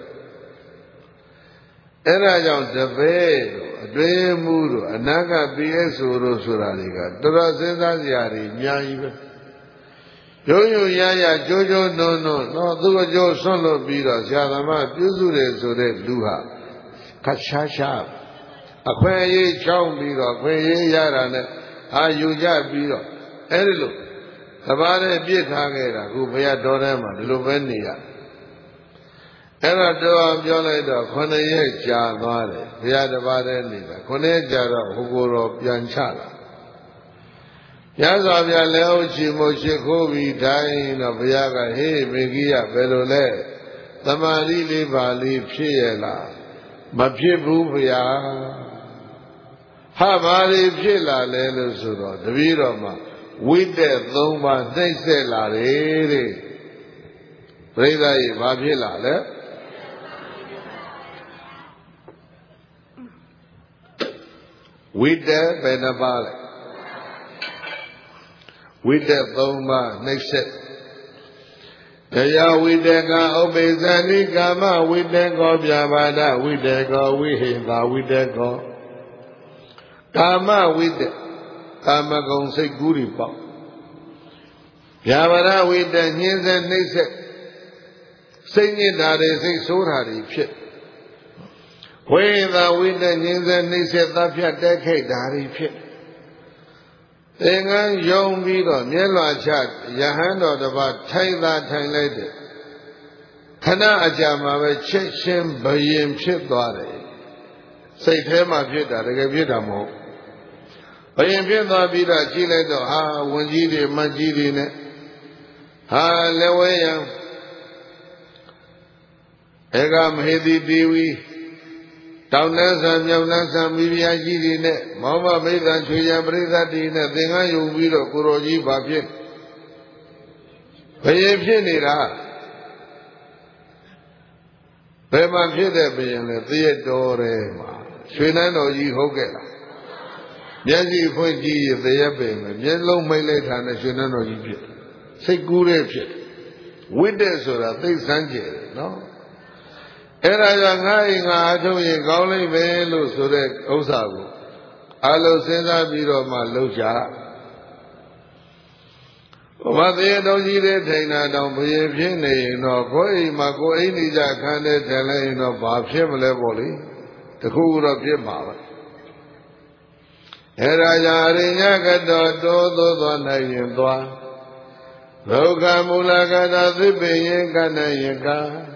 အဲ့ဒါကြောင့်တပည့်တို့အတွင်းမှုတို့အနာက ပီ အက်စ် အို တို့ဆိုတာတွေကတော်တော်စဉ်းစားစရာတွေအများကြီးပဲရိုးရိုးရရကြိုးကြိုးနုံနုံတော့သူအကျိုးဆွန့်လွတ်ပြီးတော့ဆရာသမားပြုစုတယ်ဆိုတဲ့လူဟာခတ်ရှားရှားအခွင့်အရေးချောင်းပြီးတော့ခွင့်ရေးရတာနဲ့အာယူကြပြီးတော့အဲ့ဒီလိုသဘာဝပြစ်ထားခဲ့တာခုဘုရားတော်ထဲမှာဒီလိုပဲနေရအဲ့တော့တော်ပြောလိုက်တော့ခုနှစ်ရက်ကြာသွားတယ်ဘုရားတစ်ပါးတည်းနေတာခုနှစ်ရက်ကြာတော့ဟိုကိုယ်တော်ပြန်ချလာရသော်ဗျာလက်အုပ်ချီမို့ရှိခိုးပြီးတိုင်းတော့ဘုရားကဟေးမေဂိယဘယ်လိုလဲသမာဓိလေးပါလေးဖြစ်ရဲ့လားမဖြစ်ဘူးဘုရားဟာဘာလေးဖြစ်လာလဲလို့ဆိုတော့တပည့်တော်မှာဝိတက်သုံးပါးနှိမ့်ဆက်လာတယ်တဲ့ပြိဿကြီးဘာဖြစ်လာလဲဝိတက်ဘယ်နှပါးလဲဝိတက်သုံးပါးနှိမ့်ဆက်တရားဝိတကဥပိသနိကာမဝိတကောပြဘာဒဝိတကောဝိဟိတာဝိတကောကာမဝိတကာမဂုဏ်စိတ်ကူးတွေပေါ့ပြဘာဒဝိတညှင်းစေနှိမ့်ဆက်စိတ်ညစ်တာတွေစိတ်ဆိုးတာတွေဖြစ်ဝိသာဝိတညှင်းစေနှိမ့်ဆက်သတ်ဖြတ်တက်ခိတ်တာတွေဖြစ်သင်္ကန်းယုံပြီးတော့မျက်လွှာချယဟန်တော်တစ်ပါးထိုင်သာထိုင်လိုက်တယ်ခဏအကြာမှာပဲချက်ချင်းဘယင်ဖြစ်သွားတယ်စိတ်ထဲမှာဖြစ်တာတကယ်ဖြစ်တာမဟုတ်ဘယင်ဖြစ်သွားပြီးတော့ကြည့်လိုက်တော့ဟာဝန်ကြီးတွေမတ်ကြီးတွေနဲ့ဟာလက်ဝဲရံဧကမဟေတိတိဝီတောင်နှန်းဆံမြောက်နှန်းဆံမိဖုရားကြီးတွေနဲ့မောင်မမိတ်တန်ချွေရန်ပရိသတ်တွေနဲ့သင်္ကန်းယူပြီးတော့ကိုရောကြီးဘာဖြစ်ဘယင်ဖြစ်နေတာဘယ်မှာဖြစ်တဲ့ဘယင်လဲသရက်တော်ထဲမှာရွှေနန်းတော်ကြီးဟုတ်ကဲ့လားမျက်စိဖွင့်ကြည့်ရသရက်ပင်ပဲမျက်လုံးမိတ်လိုက်တာနဲ့ရွှေနန်းတော်ကြီးဖြစ်စိတ်ကူးတဲ့ဖြစ်ဝိတ္တဆိုတာသိစမ်းကြတယ်နော်အဲ့ဒါကြောင့်ငါ့အိမ်ငါအထုတ်ရင်ကောင်းလိမ့်မယ်လို့ဆိုတဲ့ဥစ္စာကိုအလုံးစဉ်းစားပြီးတော့မှလှုပ်ကြဘာသေးတော်ကြီးတဲ့ထိန်တာတောင်ဘယင်ဖြစ်နေရင်တော့ကိုယ်အိမ်မှာကိုယ်အိမ်နေကြခန်းတဲ့ထင်လိုက်ရင်တော့ဘာဖြစ်မလဲပေါ့လေတခုတော့ဖြစ်မှာပဲအဲ့ဒါကြောင့်အရိညာကတော်တိုးသို့သွားနိုင်ရင်သွားဒုက္ခမူလကတာသစ်ပင်ရင်ကနိုင်ရင်က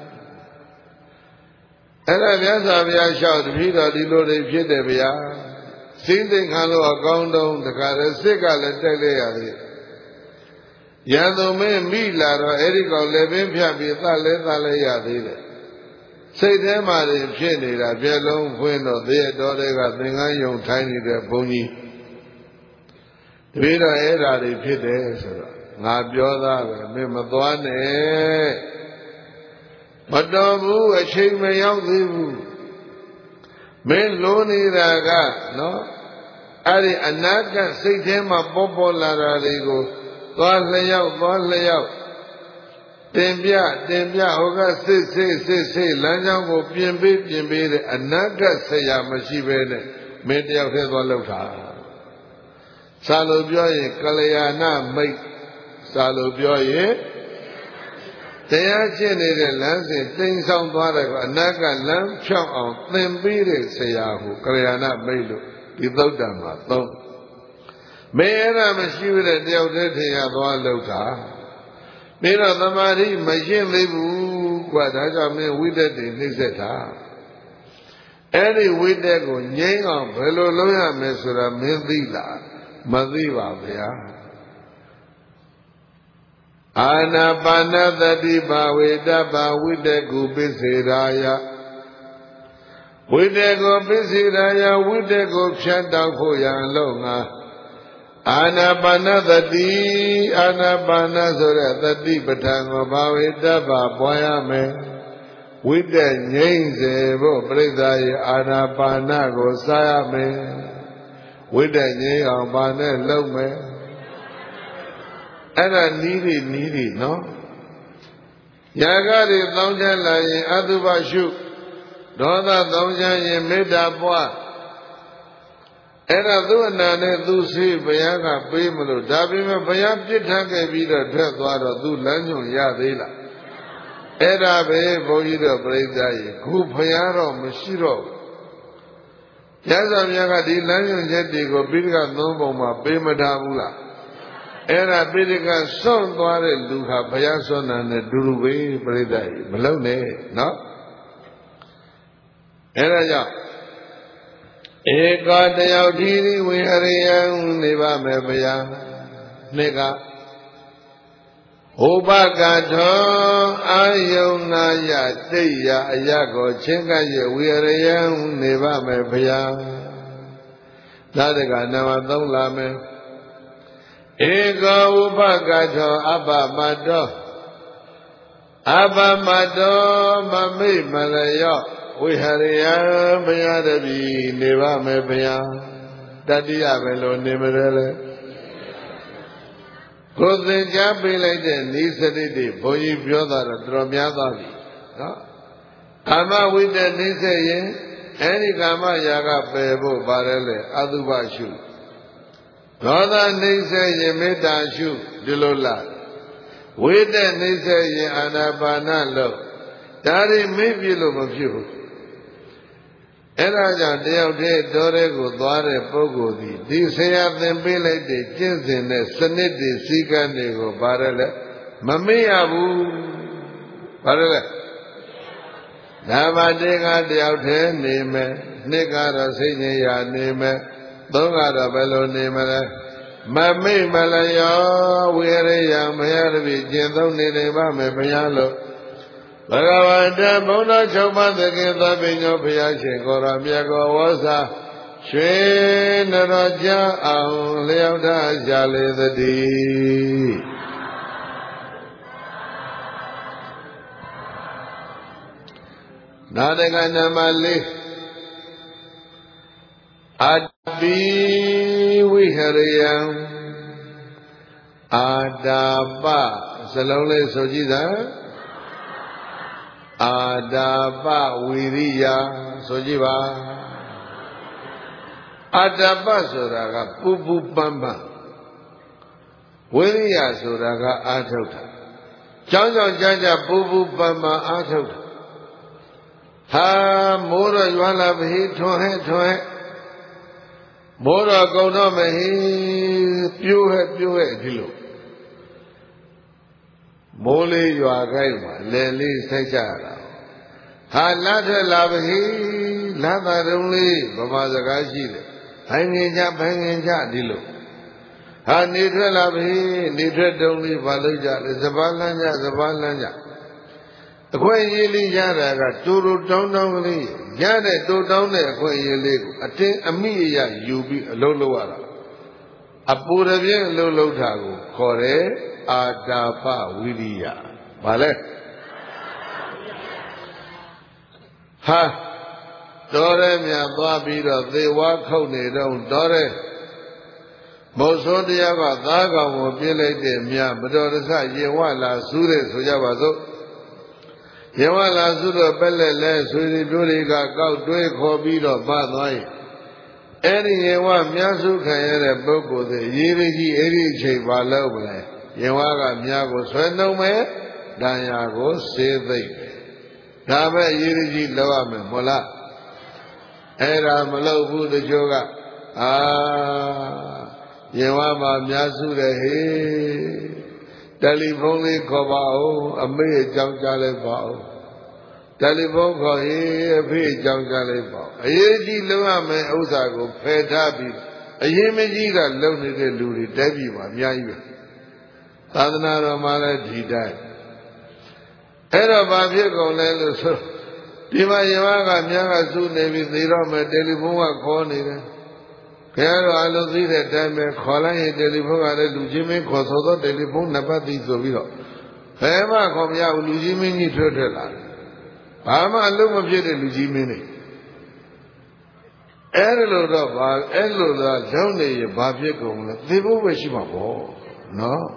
အဲ့ဒါမြတ်စွာဘုရားလျှောက်တပည့်တော်ဒီလိုတွေဖြစ်တယ်ဗျာစိတ်သိခံလို့အကောင်းဆုံးတခါတည်းစစ်ကလည်းတိုက်လိုက်ရသေးရန်သူမင်းမိလာတော့အဲ့ဒီကောင်လည်းပင်ဖြတ်ပြီးသတ်လဲသတ်လဲရသေးတယ်စိတ်ထဲမှာဖြစ်နေတာပြက်လုံးဖွင့်တော့သေတော်တွေကသင်္ကန်းယုံထိုင်းနေတဲ့ဘုန်းကြီးတပည့်တော်အဲ့ဓာတွေဖြစ်တယ်ဆိုတော့ငါပြောသားပဲမင်းမသွားနဲ့မတော်ဘူးအချိန်မရောက်သေးဘူးမင်းလိုနေတာကနော်အဲ့ဒီအနာကစိတ်ထဲမှာပေါ်ပေါ်လာတာတွေကိုသွားလျောက်သွားလျောက်တင်ပြတင်ပြဟိုကစစ်စစ်စစ်စစ်လမ်းကြောင်းကိုပြင်ပေးပြင်ပေးတဲ့အနာကဆရာမရှိဘဲနဲ့မင်းတယောက်တည်းသွားလောက်တာစာလို့ပြောရင်ကလျာဏမိတ်စာလို့ပြောရင်တရားကျင့်နေတဲ့လမ်းစဉ်တိမ်ဆောင်သွားတယ်ကအနာကလမ်းဖြောင်းအောင်သင်ပေးတဲ့ဆရာဟုကလျာဏမိတ်လို့ဒီသုတ်တံမှာသုံးမင်းအဲ့ဒါမရှိတဲ့တယောက်တည်းထင်ရသွားလောက်တာမင်းတော့သမာဓိမရှင်းသေးဘူးကွာဒါကြောင့်မင်းဝိတ္တတွေနှိမ့်ဆက်တာအဲ့ဒီဝိတ္တကိုငြိမ်းအောင်ဘယ်လိုလုပ်ရမလဲဆိုတာမင်းသိလားမသိပါဗျာအာနာပါနသတိပါဝေတ္ပဝိတ္တကုပစ္စေရာယဝိတ္တကိုပစ္စေရာယဝိတ္တကိုဖြတ်တောက်ဖို့ရန်လို့ငါအာနာပါနသတိအာနာပါနဆိုတဲ့သတိပဋ္ဌာန်ကိုဘာဝေတ္တပပွားရမယ်ဝိတ္တငြိမ့်စေဖို့ပြိဿရဲ့အာနာပါနကိုစားရမယ်ဝိတ္တငြိမ့်အောင်ပါနဲ့လုပ်မယ်အဲ့ဒါနီးတွေနီးတွေနော်ယာကတွေတောင်းချလာရင်အတုပရှုဒေါသတောင်းချရင်မေတ္တာပွားအဲ့ဒါသူ့အနာနဲ့သူစီဘုရားကပေးမလို့ဒါပေမဲ့ဘုရားပြစ်ထပ်ခဲ့ပြီးတော့ထွက်သွားတော့သူလမ်းညွန်ရသေးလားအဲ့ဒါပဲဘုန်းကြီးတို့ပြိဿရေခုဘုရားတော့မရှိတော့ဘူးရသော်မြတ်ကဒီလမ်းညွန်ချက်တွေကိုပိဋကသုံးပုံမှာပေးမထားဘူးလားအဲ့ဒါပိဋကစွန့်သွားတဲ့လူဟာဘုရားစွန့်တာနဲ့ဒူဒူပဲပြိဿရေမလုံနဲ့နော်အဲ့ဒါကြောင့်ဧကတယောက်ဒီဝိဟရိယံနေပါမယ်ဗျာနှစ်ကဥပကထောအာယုံနာယတိတ်ယအယကိုချင်းကပ်ရဝိဟရိယံနေပါမယ်ဗျာသာတကနာမသုံးလာမယ်ဧကဥပကထောအပမတောအပမတောမမိမလယောဝိဟရိယဘုရားတပည့်နေပါမယ်ဘုရားတတိယပဲလို့နေမလဲလေကိုယ်သင်ကြားပေးလိုက်တဲ့ဤစတိတွေဘုန်းကြီးပြောတာတော့တော်များသွားပြီနော်ကာမဝိတ္တနေစေရင်အဲ့ဒီကာမရာဂပယ်ဖို့ပါတယ်လေအတုပရှုဒေါသနေစေရင်မေတ္တာရှုဒီလိုလားဝိတ္တနေစေရင်အာနာပါနလို့ဒါတွေမေ့ပြလို့မဖြစ်ဘူးအဲ့ဒါကြောင့်တယောက်တည်းတော်တဲ့ကိုသွားတဲ့ပုဂ္ဂိုလ်ဒီဒီဆရာသင်ပေးလိုက်တဲ့ကျင့်စဉ်နဲ့စနစ်တွေစည်းကမ်းတွေကိုဗါရလဲမမေ့ရဘူးဗါရလဲဒါမှတေကတယောက်တည်းနေမယ်နှစ်ကတော့စိတ်ငြိမ်ရာနေမယ်သုံးကတော့ဘယ်လိုနေမလဲမမေ့မလျောဝိရိယမရတပြီကျင့်သုံးနေနေပါမယ်ဘုရားလို့ဘဂဝတံဘုန်းတော်၆ပါးသခင်သဗ္ဗညောဘုရားရှင်ကိုရမြတ်ကိုဝေါစာရွှေနရောကြအောင်လျောက်ထားကြလေသတည်းနာတကနမလေးအတ္တိဝိဟရယံအာတာပစလုံးလေးဆိုကြည့်သာအာတာပဝိရိယဆိုကြည့်ပါအာတာပဆိုတာကပူပူပန်းပန်းဝိရိယဆိုတာကအာထုတ်တာကြောင်းကြောင်းကြကြပူပူပန်းပန်းအာထုတ်တာဟာမိုးတော့ရွာလာပြီထွန်ဟဲ့ထွန်ဟဲ့မိုးတော့ကုံတော့မဟိပြိုးဟဲ့ပြိုးဟဲ့ဒီလိုမိုးလေးရွာခိုက်မှာလယ်လေးစိုက်ကြရတာဟာလာထွက်လာပြီလာတာတုံးလေးဗမာစကားရှိတယ်ဘိုင်းငင်ကြဘိုင်းငင်ကြဒီလိုဟာနေထွက်လာပြီနေထွက်တုံးလေးဘာလို့ကြလဲစပါးလန်းကြစပါးလန်းကြအခွင့်အရေးလေးရတာကတူတူတောင်းတောင်းကလေးရတဲ့တူတောင်းတဲ့အခွင့်အရေးလေးကိုအတင်းအမိအယယူပြီးအလုံးလုံးရတာအပူတပြင်းအလုံးလုံးတာကိုခေါ်တယ်အာတာပဝိရိယဘာလဲဟာတော်ရဲမြတ်သွားပြီးတော့သေဝါခုတ်နေတော့တော်ရဲမောဆိုးတရားကသားကောင်ကိုပြစ်လိုက်တဲ့မြတ်မတော်တဆရေဝလာစူးတဲ့ဆိုကြပါစို့ရေဝလာစူးတော့ပက်လက်လဲဆွေတွေပြိုးတွေကကောက်တွဲခေါ်ပြီးတော့ပတ်သွားရင်အဲ့ဒီရေဝမြတ်စုခံရတဲ့ပုဂ္ဂိုလ်တွေရေရကြီးအဲ့ဒီအချိန်ပါလို့မလဲရေဝကမြတ်ကိုဆွဲနှုံမယ်တန်ရာကိုစေးသိမ့်မယ်ဒါပဲရေရကြီးလောက်ရမယ်မဟုတ်လားအဲ့ဒါမလုပ်ဘူးတချို့ကအာရေဝမှာမြတ်စုတယ်ဟေးတယ်လီဖုန်းလေးခေါ်ပါဦးအမေအကြောင်းကြားလိုက်ပါဦးတယ်လီဖုန်းခေါ်ဟေးအဖေအကြောင်းကြားလိုက်ပါဦးအရေးကြီးလုံးရမယ်ဥစ္စာကိုဖယ်ထားပြီးအရေးမကြီးတာလုပ်နေတဲ့လူတွေတက်ပြီမှာအများကြီးပဲသာသနာတော်မှာလည်းဒီတိုင်းအဲ့တော့ဘာဖြစ်ကုန်လဲလို့ဆိုဒီမှာယမကမြတ်ကစုနေပြီသေတော့မယ်တယ်လီဖုန်းကခေါ်နေတယ်ခင်ဗျားတို့အလုံးသိတဲ့အတိုင်းပဲခေါ်လိုက်ရင်တယ်လီဖုန်းကလည်းလူချင်းမင်းခေါ်ဆိုတော့တယ်လီဖုန်းနံပါတ်သိဆိုပြီးတော့ဘယ်မှခေါ်မရဘူးလူချင်းမင်းကြီးထွက်ထွက်လာတယ်ဘာမှအလုံးမဖြစ်တဲ့လူကြီးမင်းတွေအဲ့လိုတော့ဘာအဲ့လိုတော့လုံးနေရဘာဖြစ်ကုန်လဲသေဖို့ပဲရှိမှာပေါ့နော်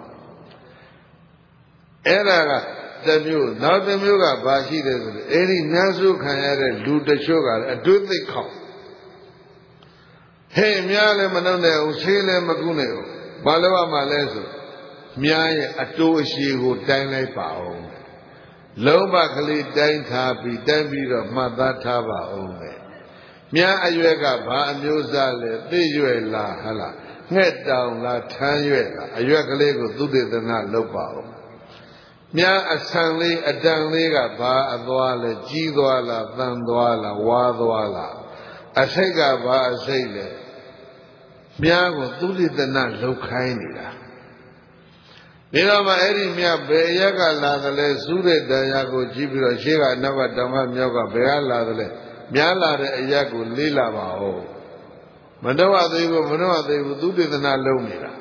အဲ့ဒါကတစ်မျိုးနောက်တစ်မျိုးကဘာရှိတယ်ဆိုတော့အဲ့ဒီနတ်စုခံရတဲ့လူတချို့ကလည်းအတွေ့သိခေါက်ဟဲ့မြားလည်းမနှုတ်နဲ့ဦးဆေးလည်းမကုနဲ့ဦးဘာလို့ရမှာလဲဆိုမြားရဲ့အတိုးအရှိကိုတိုင်းလိုက်ပါအောင်လုံးပကလေးတိုင်းထားပြီးတိုင်းပြီးတော့မှတ်သားထားပါအောင်ပဲမြားအရွက်ကဘာအမျိုးစားလဲသိရွယ်လားဟလားငှက်တောင်လားထမ်းရွက်လားအရွက်ကလေးကိုသုတေသနလုပ်ပါအောင်မြားအဆံလေးအတန်လေးကဘာအသွားလဲကြီးသွားလားတန်သွားလားဝါသွားလားအစိတ်ကဘာအစိတ်လဲမြားကိုသုတေသနလုပ်ခိုင်းနေတာဒီတော့မှအဲ့ဒီမြားဘယ်ရက်ကလာတယ်လဲစူးတဲ့တရားကိုကြည့်ပြီးတော့ရှေ့ကအနောက်ကတောင်ကမြောက်ကဘယ်ကလာတယ်လဲမြားလာတဲ့အရက်ကိုလေးလာပါဦးမတော့သေးဘူးမတော့သေးဘူးသုတေသနလုပ်နေတာ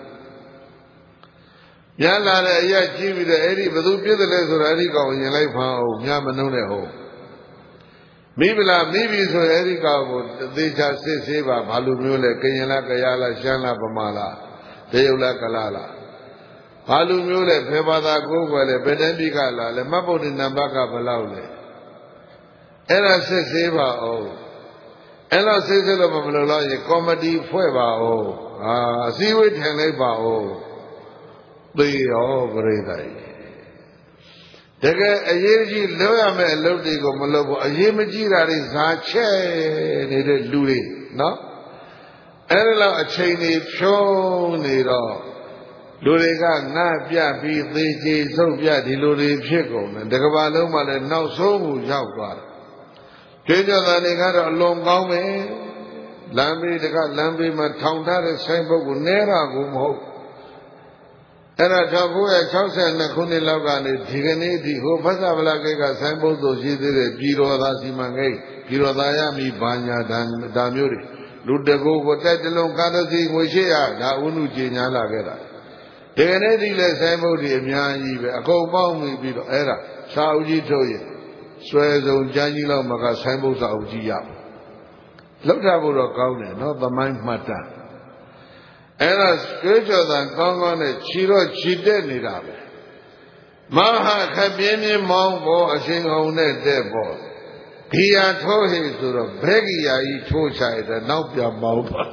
မြားလာတဲ့အရက်ကြည့်ပြီးတော့အဲ့ဒီဘသူပြည့်တယ်လဲဆိုတော့အဲ့ဒီကောင်ရင်လိုက်ဖမ်းအောင်မြားမနှုံးနဲ့ဟုတ်မိဗလာမိပြီဆိုရင်အဲ့ဒီကောင်ကိုသေချာစစ်ဆေးပါဘာလိုမျိုးလဲကရင်လားကရလားရှမ်းလားဗမာလားတရုတ်လားကလားလားဘာလိုမျိုးလဲဖေဘာသာကိုယ်ွယ်လဲဗေတ္တန်ပိကလားလဲမတ်ဗုဒ္ဓနံပါတ်ကဘယ်လောက်လဲအဲ့ဒါစစ်ဆေးပါအောင်အဲ့လိုစစ်ဆေးလို့မလို့လို့ရင်ကော်မတီဖွဲ့ပါအောင်အာအစည်းအဝေးထိုင်လိုက်ပါအောင်သေရောပြိဿကြီးတကယ်အရေးကြီးလုပ်ရမယ့်အလုပ်တွေကိုမလုပ်ဘူးအရေးမကြီးတာတွေဇာချက်နေတဲ့လူတွေနော်အဲ့ဒါလောက်အချိန်တွေဖြုံးနေတော့လူတွေကငါပြပြီးသေချေဆုံးပြဒီလူတွေဖြစ်ကုန်တယ်တကဘာလုံးမှလည်းနောက်ဆုံးကိုရောက်သွားတယ်ကျွေးကြတာတွေကတော့အလွန်ကောင်းပဲလမ်းဘေးတကလမ်းဘေးမှာထောင်ထားတဲ့ဆိုင်ပုတ်ကိုနဲတာကိုမဟုတ်အဲ့ဒါ၁၉၆၂ခုနှစ်လောက်ကနေဒီကနေ့ဒီဟိုဖတ်စာဗလာကိတ်ကဆိုင်းပုတ်ဆိုရှိသေးတယ်ပြည်တော်သားစီမံကိန်းပြည်တော်သားရမီဘာညာဒါဒါမျိုးတွေလူတကူကိုတက်တလုံးကားတစ်စီးငွေရှိရဒါဥနုကြေညာလာခဲ့တာဒီကနေ့ဒီလဲဆိုင်းပုတ်တွေအများကြီးပဲအကုန်ပေါင်းပြီးတော့အဲ့ဒါစာအုပ်ကြီးထုတ်ရင်ဆွဲဆုံးကြမ်းကြီးလောက်မှကဆိုင်ဘုတ်စာအုပ်ကြီးရလောက်တာဖို့တော့ကောင်းတယ်နော်သမိုင်းမှတ်တမ်းအဲ့ဒါကျွေးကြော်တာကောင်းကောင်းနဲ့ခြီတော့ခြီတက်နေတာပဲမဟာခပြင်းပြင်းမောင်းပေါ်အရှင်ကောင်နဲ့တဲ့ပေါ်ဂီယာထိုးဟိဆိုတော့ဘဲဂီယာကြီးထိုးချရတဲ့နောက်ပြန်မောင်းပါ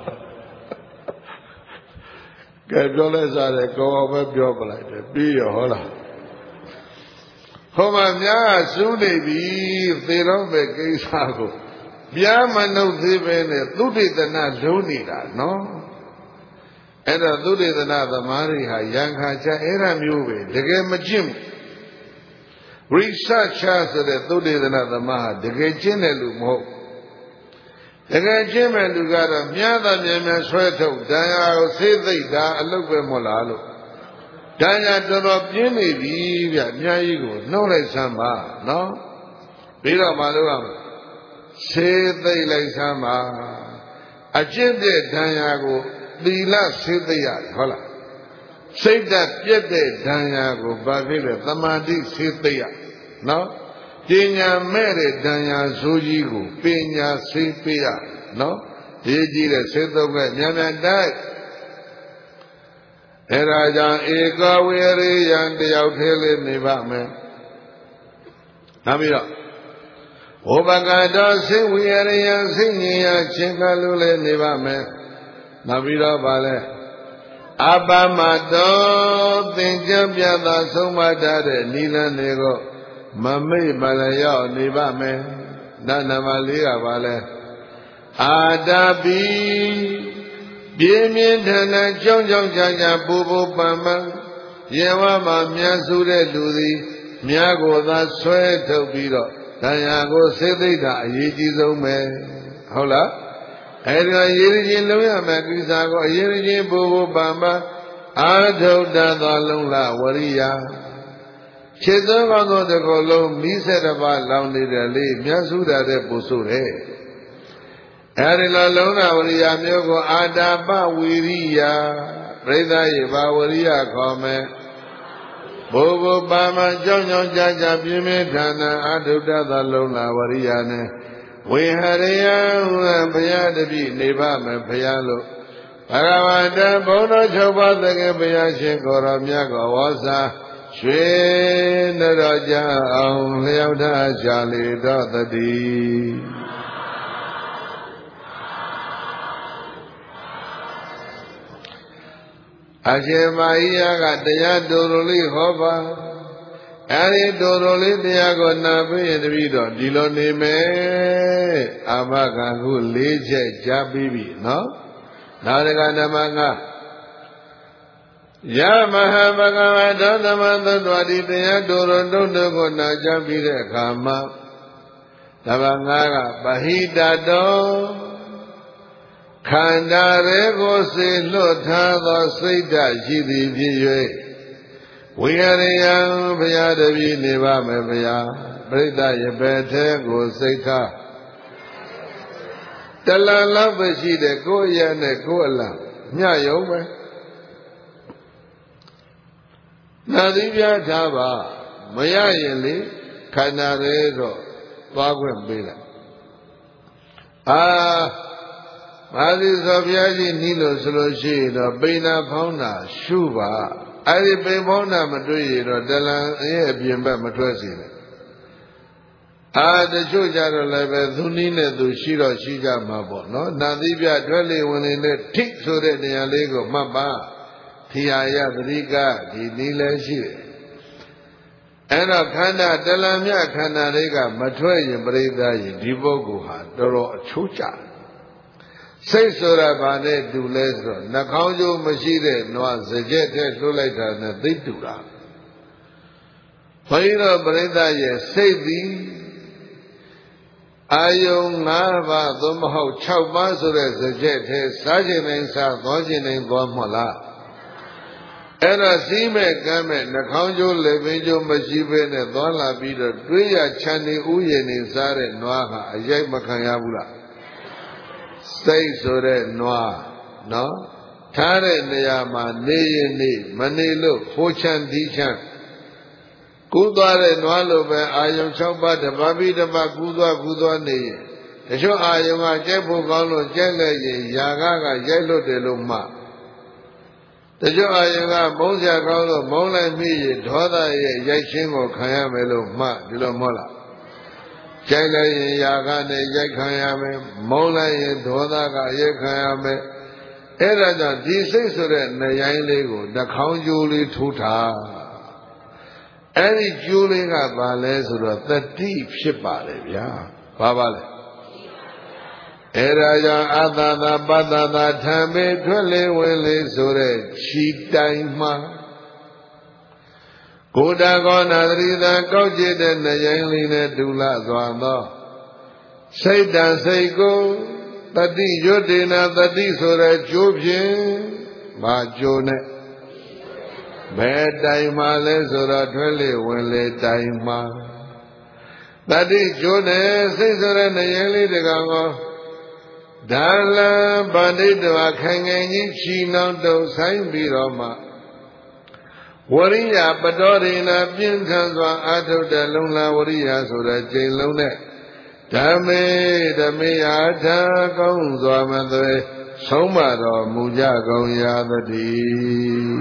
ကဲပြောလဲစားတယ်ကောင်းအောင်ပဲပြောပလိုက်တယ်ပြီးရောဟုတ်လားဟောမှာများစူးနေပြီသေတော့ပဲကိစ္စကိုပြားမနှုတ်သေးပဲနဲ့သုတေသနလုံးနေတာနော်အဲ့တော့သုတေသနသမားတွေဟာရံခါချအဲ့ဒါမျိုးပဲတကယ်မကျင့်ဘူး researcher ဆိုတဲ့သုတေသနသမားဟာတကယ်ကျင့်တဲ့လူမဟုတ်တကယ်ကျင့်မဲ့လူကတော့မြတ်သားမြန်မြန်ဆွဲထုတ်ဒဏ်ရာကိုဆေးသိပ်တာအလုပ်ပဲမဟုတ်လားလို့ဒဏ်ရာတော်တော်ပြင်းနေပြီဗျအများကြီးကိုနှုတ်လိုက်စမ်းပါနော်ပြီးတော့မလုပ်ရဘူးဆေးသိပ်လိုက်စမ်းပါအကျင့်တဲ့ဒဏ်ရာကိုသီလဆေးသိပ်ရဟုတ်လားစိတ်ဓာတ်ပြည့်တဲ့ဒဏ်ရာကိုဘာဖြစ်လဲသမာဓိဆေးသိပ်ရနော်ပညာမဲ့တဲ့ဒဏ်ရာဆိုးကြီးကိုပညာဆေးပေးရနော်ရေးကြည့်တဲ့ဆေးသုံးကမြန်မြန်တိုက်အဲဒါကြောင့်ဧကဝေရိယံတယောက်သေးလေးနေပါမယ်နောက်ပြီးတော့ဩဘဂတောစိဝေရိယံစိဉ္ဉာချင်းကလူလေးနေပါမယ်နောက်ပြီးတော့ဗာလဲအပမတောသင်္ကြန်ပြတာဆုံးမတတ်တဲ့နိလန်းတွေကိုမမိတ်မလျော့နေပါမယ်ဒါနမလေးကပါလဲအာတာပိပြင်းပြင်းထန်ထန်ကြောင်းကြောင်းချာချာပူပူပန်ပန်ရေဝမှာမြန်စုတဲ့လူသည်မြတ်ကိုသာဆွဲထုတ်ပြီးတော့တရားကိုစေသိတာအရေးကြီးဆုံးပဲဟုတ်လားအဲဒီတော့ရည်ရည်လုံးရမယ်ကိစ္စကိုအရေးကြီးပူပူပန်ပန်အာထုတသောလုံးလဝရိယခြေသွန်းကောင်းသောတစ်ခုလုံးမိဆက်တစ်ပါးလောင်နေတဲ့လေးမြတ်စုတာတဲ့ပူဆိုတယ်အဲဒီလိုလုံးနာဝရိယမျိုးကိုအာတာပဝီရိယပြိဿရေဘာဝရိယခေါ်မယ်ဘိုးဘိုးပါမကြောင်းကြောင်းကြာကြာပြင်းပြင်းထန်ထန်အာထုတသောလုံးနာဝရိယနဲ့ဝေဟရိယဘုရားတပည့်နေပါမယ်ဘုရားလို့ဘဂဝတံဘုန်းတော်ချုပ်ပါသခင်ဘုရားရှင်ကိုရောမြတ်ကိုဝါစာရွှေနရောကြအောင်လျောက်ထားရှာလေတော်တည်းအရှင်မဟိယကတရားတော်တော်လေးဟောပါအဲဒီတော်တော်လေးတရားကိုနာပြီးရင်တပည့်တော်ဒီလိုနေမယ်အာမခံခု၄ချက်ကြားပြီးပြီနော်နောက်တကဓမ္မကယမဟာဘဂဝတောသမသတ္တဝတိတရားတော်တော်တုံ့တုံကိုနာကြားပြီးတဲ့အခါမှာဓမ္မငါးကပဟိတတောခန္ဓာတွေကိုစေလွတ်ထားသောစိတ်ဓာတ်ရှိသည်ဖြစ်၍ဝိရယံဘုရားတပည့်နေပါမယ်ဘုရားပြိဿရပေထဲကိုစိတ်ထားတလန်လောက်ပဲရှိတဲ့ကိုယ်ရနဲ့ကိုယ်အလံမျှယုံပဲနာသီပြထားပါမရရင်လေခန္ဓာတွေတော့သွားခွင့်ပေးလိုက်အာမာသီသောဘုရားကြီးနီးလို့ဆိုလို့ရှိရင်တော့ပိဏဖောင်းတာရှုပါအဲ့ဒီပိန်ဖောင်းတာမတွေ့ရတော့တလန်ရဲ့အပြင်ဘက်မထွက်စေနဲ့အာတချို့ကြတော့လည်းပဲသူနီးနဲ့သူရှိတော့ရှိကြမှာပေါ့နော်နာသီပြထွက်လေဝင်လေနဲ့ထိဆိုတဲ့နေရာလေးကိုမှတ်ပါထီယာယသတိကဒီနီးလည်းရှိတယ်အဲ့တော့ခန္ဓာတလန်မြခန္ဓာလေးကမထွက်ရင်ပြိဿရင်ဒီပုဂ္ဂိုလ်ဟာတော်တော်အချိုးကျစိတ်ဆိုတာဗာနဲ့တူလဲဆိုတော့နှာခေါင်းကျိုးမရှိတဲ့နွားစကြက်ထဲလှုပ်လိုက်တာနဲ့သိတူတာဘုန်းကြီးတို့ပြိဿရဲ့စိတ်သည်အာယုံ၅ပါးသို့မဟုတ်၆ပါးဆိုတဲ့စကြက်ထဲစားခြင်းတိုင်းစားသွားခြင်းတိုင်းသွားမလားအဲ့တော့စီးမဲ့ကမ်းမဲ့နှာခေါင်းကျိုးလက်ပင်ကျိုးမရှိဘဲနဲ့သွားလာပြီးတော့တွေးရချမ်းနေဥယျာဉ်နေစားတဲ့နွားဟာအရိုက်မခံရဘူးလားစိတ်ဆိုတဲ့နွားနော်ထားတဲ့နေရာမှာနေရင်နေမနေလို့ဖိုးချမ်းဒီချမ်းကူးသွားတဲ့နွားလိုပဲအာယုံ၆ပါးတပါးပြီးတပါးကူးသွားကူးသွားနေရင်တချို့အာယုံကကြိုက်ဖို့ကောင်းလို့ကြိုက်လိုက်ရင်ຢာကကရိုက်လွတ်တယ်လို့မှတချို့အာယုံကမုန်းစရာကောင်းလို့မုန်းလိုက်မိရင်ဒေါသရဲ့ရိုက်ခြင်းကိုခံရမယ်လို့မှဒီလိုမဟုတ်လားကြိုက်လိုက်ရင်ຢာကနဲ့ရိုက်ခံရမယ်မုန်းလိုက်ရင်ဒေါသကရိုက်ခံရမယ်အဲ့ဒါကြောင့်ဒီစိတ်ဆိုတဲ့နှရိုင်းလေးကိုနှာခေါင်းကျိုးလေးထိုးထားအဲ့ဒီကျိုးလေးကဘာလဲဆိုတော့တတိဖြစ်ပါလေဗျာဘာပါလဲအဲ့ဒါကြောင့်အတ္တသာပတ္တသာထံပေထွက်လေဝင်လေဆိုတဲ့ခြိတိုင်မှာကိုယ်တကောနာသတိသာကောက်ကျစ်တဲ့နှရိုင်းလေးနဲ့ဒူလသွားသောစိတ်တံစိတ်ကိုတတိယွတ်တေနာတတိဆိုတဲ့ကျိုးဖြင့်ဘာကျိုးနဲ့ဘယ်တိုင်မှာလဲဆိုတော့ထွက်လေဝင်လေတိုင်မှာတတိကျိုးနဲ့စိတ်ဆိုတဲ့နှရိုင်းလေးတကောင်ကိုဒါလံဗန္ဓိတဝခိုင်ငယ်ကြီးချီနှောင်းတုံဆိုင်ပြီးတော့မှဝရိယပတောရိနာပြင်းထန်စွာအာထုတ်တဲ့လုံလာဝရိယဆိုတဲ့ကျိန်လုံးနဲ့ဓမ္မေဓမေအာထာကောင်းစွာမသွေဆုံးမတော်မူကြကုန်ရာသတည်း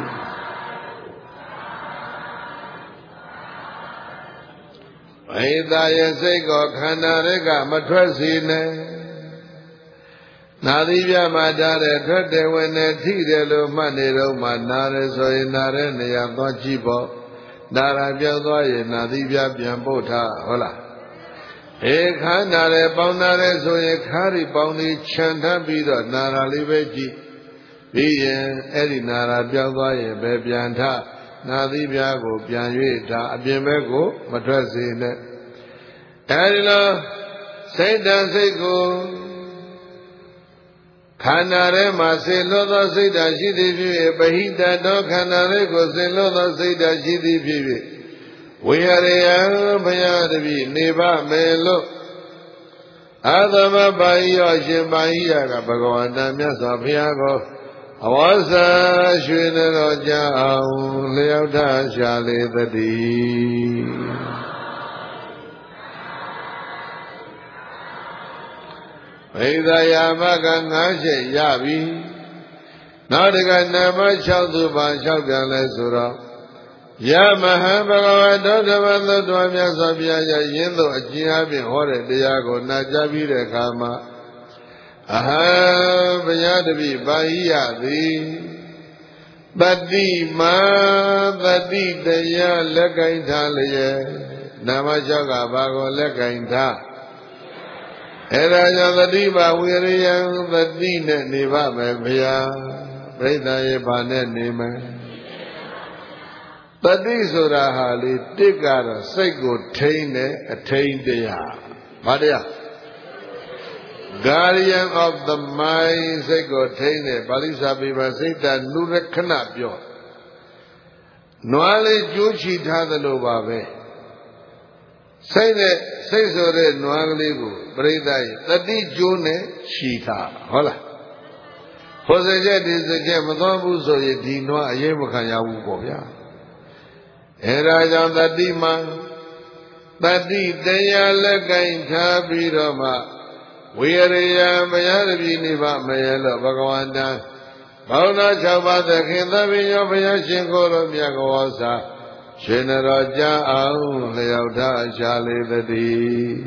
ဝိသာရဲ့စိတ်ကိုခန္ဓာတွေကမထွက်စေနဲ့နာသီးပြမှာထားတဲ့ထွက်တယ်ဝင်တယ်ထိတယ်လို့မှတ်နေတော့မှနားရဆိုရင်နားတဲ့နေရာသွားကြည့်ပေါ့နာရာပြောက်သွားရင်နာသီးပြပြန်ပို့ထားဟုတ်လားအေခါနာတယ်ပေါင်းနာတယ်ဆိုရင်ခါးရီပေါင်းလေးခြံထပ်ပြီးတော့နာရာလေးပဲကြည့်ပြီးရင်အဲ့ဒီနာရာပြောက်သွားရင်ပဲပြန်ထနာသီးပြကိုပြန်၍ဒါအပြင်ဘက်ကိုမထွက်စေနဲ့အဲဒီလိုစိတ်တန်စိတ်ကိုခန္ဓာထဲမှာစေလွတ်သောစိတ်ဓာတ်ရှိသည်ဖြစ်၍ပဟိတတောခန္ဓာလေးကိုစေလွတ်သောစိတ်ဓာတ်ရှိသည်ဖြစ်၍ဝိဟရိယဘုရားတပည့်နေပါမယ်လို့အာသမပါဠိရောရှင်ပါဠိယကဘဂဝန္တမြတ်စွာဘုရားကိုအဝါစာရွှေတော်ကြအောင်လျောက်ထားရှာလေသတည်းဝိသယာမကငါးချက်ရပြီနောက်တကနာမ၆သူပါ၆ပြန်လဲဆိုတော့ယမဟာဘဂဝတောဓမ္မသုတ္တဝမြတ်စွာဘုရားရဲ့ယင်းသို့အကျဉ်းအပြင်ဟောတဲ့တရားကိုနာကြားပြီးတဲ့အခါမှာအဟံဘုရားတပည့်ပါဠိယသည်တတိမာတတိတရားလက်ကင်ထားလျက်နာမ၆ကဘာကိုလက်ကင်ထားအဲ့ဒါကြောင့်သတိပါဝိရိယံသတိနဲ့နေပါမယ်ဘုရားပြိဿရဲ့ဘာနဲ့နေမယ်တတိဆိုတာဟာလေတစ်ကတော့စိတ်ကိုထိန်းတဲ့အထိန်းတရားဘာတရား Guardian of the mind စိတ်ကိုထိန်းတဲ့ပါဠိစာပေမှာစိတ်တနုရခဏပြောနွားလေးကြိုးချီထားသလိုပါပဲစိတ်နဲ့စိတ်ဆိုတဲ့နွားကလေးကိုပြိဿရဲ့တတိကျိုးနဲ့ချီထားဟုတ်လားဟိုစကြက်ဒီစကြက်မသွားဘူးဆိုရင်ဒီနွားအရေးမခံရဘူးပေါ့ဗျာအဲဒါကြောင့်တတိမှတတိတရားလက်ကင်ထားပြီးတော့မှဝိရိယမယတပိနိဗ္ဗာန်မယလို့ဘဂဝန္တဘောင်းတော်၆ပါးသခင်သဗ္ဗညောဘုရားရှင်ကိုယ်တော်မြတ်ကောစာရှင်တော်ကြအောင်လျောက်ထားရှာလေတည်း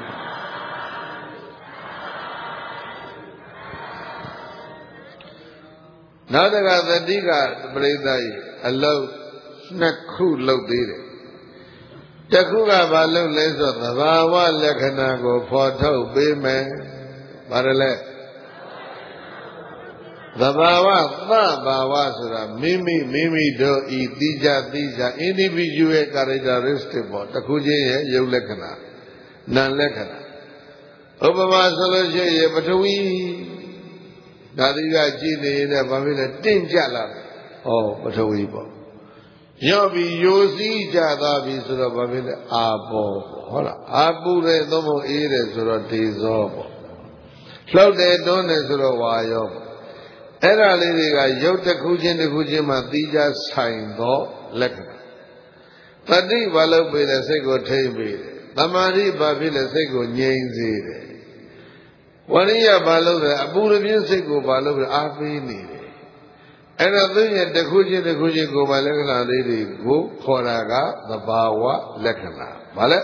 နောက်တကသတိကပရိသတ်အလုံးနှစ်ခုလုပ်သေးတယ်တခုကဘာလုပ်လဲဆိုသဘာဝလက္ခဏာကိုဖော်ထုတ်ပေးမယ်ဘာလဲသဘာဝသဘာဝဆိုတာမိမိမိမိတို့ဤတိကျတိကျ individual characteristic ပေါ့တခုချင်းရဲ့ရုပ်လက္ခဏာနာမ်လက္ခဏာဥပမာဆိုလို့ရှိရင်ပထဝီဓာတိကကြည့်နေရင်ဘာဖြစ်လဲတင့်ကြလာတယ်ဟောပထဝီပေါ့ရော့ပြီးယိုစီးကြသွားပြီဆိုတော့ဘာဖြစ်လဲအာဘောပေါ့ဟုတ်လားအာပူတယ်သုံးဖို့အေးတယ်ဆိုတော့ဒေဇောပေါ့လှုပ်တယ်တွန်းတယ်ဆိုတော့ဝါယောပေါ့အဲ့ဒါလေးတွေကရုပ်တစ်ခုချင်းတစ်ခုချင်းမှသီးခြားဆိုင်သောလက္ခဏာတတတိဘာလို့ပြေးလဲစိတ်ကိုထိမ့်ပြီးတယ်သမာဓိဘာဖြစ်လဲစိတ်ကိုငြိမ်စေတယ်ဝရိယဘာလို့လဲအပူရပြင်းစိတ်ကိုဘာလို့လဲအားပေးနေတယ်အဲ့တော့သူရဲ့တစ်ခုချင်းတစ်ခုချင်းကိုယ်ပါလက္ခဏာလေးတွေကိုခေါ်တာကသဘာဝလက္ခဏာဘာလဲ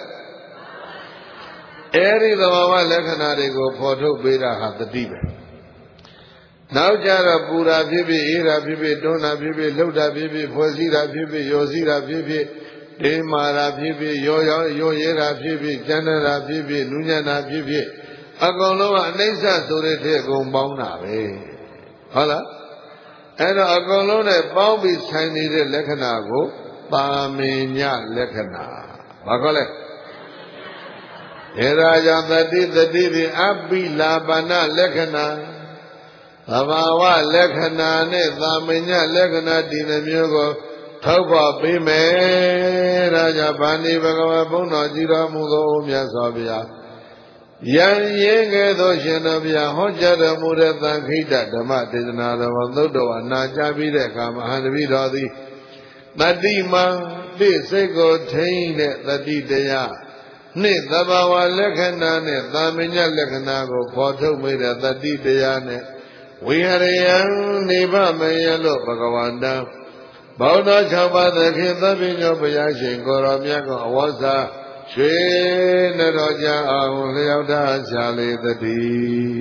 အဲ့ဒီသဘာဝလက္ခဏာတွေကိုဖော်ထုတ်ပေးတာဟာတတိပဲနောက်ကြတော့ပူရာဖြစ်ဖြစ်အေးရာဖြစ်ဖြစ်တွန်းတာဖြစ်ဖြစ်လှုပ်တာဖြစ်ဖြစ်ဖွဲ့စည်းတာဖြစ်ဖြစ်ရောစည်းတာဖြစ်ဖြစ်ဒေမာရာဖြစ်ဖြစ်ရောရောရောရဲတာဖြစ်ဖြစ်ကျန်တာဖြစ်ဖြစ်နုညံ့တာဖြစ်ဖြစ်အကုန်လုံးကအနိစ္စဆိုတဲ့ထက်အကုန်ပေါင်းတာပဲဟုတ်လားအဲ့တော့အကုန်လုံးနဲ့ပေါင်းပြီးဆိုင်နေတဲ့လက္ခဏာကိုပါမညလက္ခဏာဘာခေါ်လဲအဲဒါကြောင့်တတိတတိဖြင့်အပိလာပါဏလက္ခဏာသဘာဝလက္ခဏာနဲ့သာမညလက္ခဏာဒီနှမျိုးကိုထောက်ပါပေးမယ်ဒါကြောင့်ဗာဏိဘဂဝါဘုန်းတော်ကြည်တော်မူသောမြတ်စွာဘုရားယံရင်ကဲ့သို့ရှင်တော်ဘုရားဟောကြားတော်မူတဲ့သံခိတဓမ္မဒေသနာတော်သုတ်တော်အနာကြားပြီးတဲ့အခါမှာအဟံတပိတော်သည်တတိမံသိစိတ်ကိုထိန်းတဲ့တတိတရားနှစ်သဘာဝလက္ခဏာနဲ့သာမညလက္ခဏာကိုဖော်ထုတ်မိတဲ့တတိတရားနဲ့ဝိဟရယံနေဗမယလို့ဘဂဝန္တံဘောဓ၆ပါးသခင်သဗ္ဗညောဘုရားရှင်ကိုရောမြတ်ကအဝါစာရွှေနတော်ကြအောင်လျောက်တာရှာလေတည်း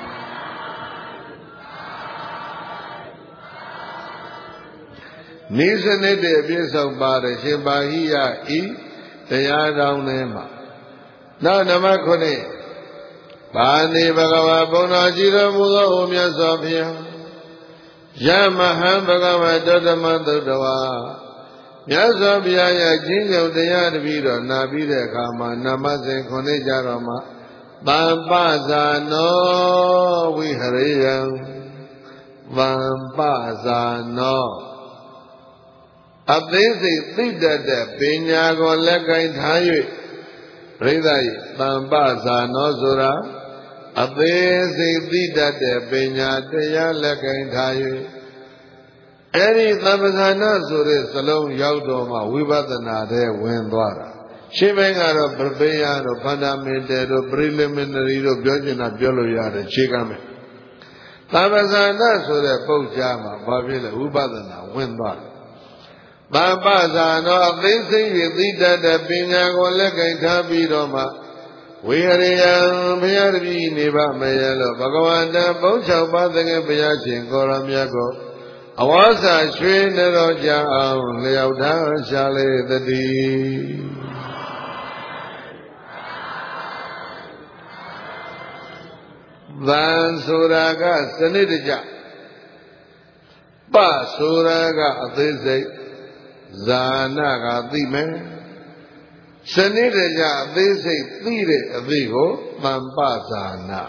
နိစ္စနစ်တဲ့အပြည့်စုံပါတယ်ရှင်ပါဟိယဤတရားတော်ထဲမှာနောက်နံပါတ်ခုနှစ်ဘာနေဘဂဝါဘုန်းတော်ကြည်တော်မူသောအိုမြတ်စွာဘုရားယမဟံဘဂဝါတောတမသုတ္တဝါမြတ်စွာဘုရားရဲ့ကျင့်ကြံတရားတပည့်တော်နာပြီးတဲ့အခါမှာနမစဉ်ခုနှစ်ကြတော့မှတမ္ပဇာနောဝိဟရိယံတမ္ပဇာနောအသေးစိတ်သိတတ်တဲ့ပညာကိုလက်ကင်ထား၍ပြိဿယတမ္ပဇာနောဆိုတာအသေးစိတ်သိတတ်တဲ့ပညာတရားလက်ကင်ထား၍အဲ့ဒီသမ္ပဇာနာဆိုတဲ့စလုံးရောက်တော့မှဝိပဿနာတဲ့ဝင်သွားတာရှင်းပိုင်းကတော့ပရိယတို့ဖန္ဒာမင်တယ်တို့ပရိလိမင်နရီတို့ပြောချင်တာပြောလို့ရတယ်ခြေကမ်းမယ်သမ္ပဇာနာဆိုတဲ့ပုတ်ကြားမှာဘာဖြစ်လဲဝိပဿနာဝင်သွားတယ်တမ္ပဇာနောအသိစိတ်၍သိတတ်တဲ့ပညာကိုလက်ကင်ထားပြီးတော့မှဝိဟရိယံဘုရားတပည့်နေပါမယ်လို့ဘဂဝန္တဘုန်း၆ပါးသခင်ဘုရားရှင်ကိုရောမြတ်ကိုအဝါစာရွှေနတော်ကြအောင်လျောက်ထားရှာလေတည်းဗန်ဆိုတာကစနစ်တကျပဆိုတာကအသေးစိတ်ဇာနာကသိမယ်စနစ်တကျအသေးစိတ်သိတဲ့အသိကိုတမ္ပဇာနာ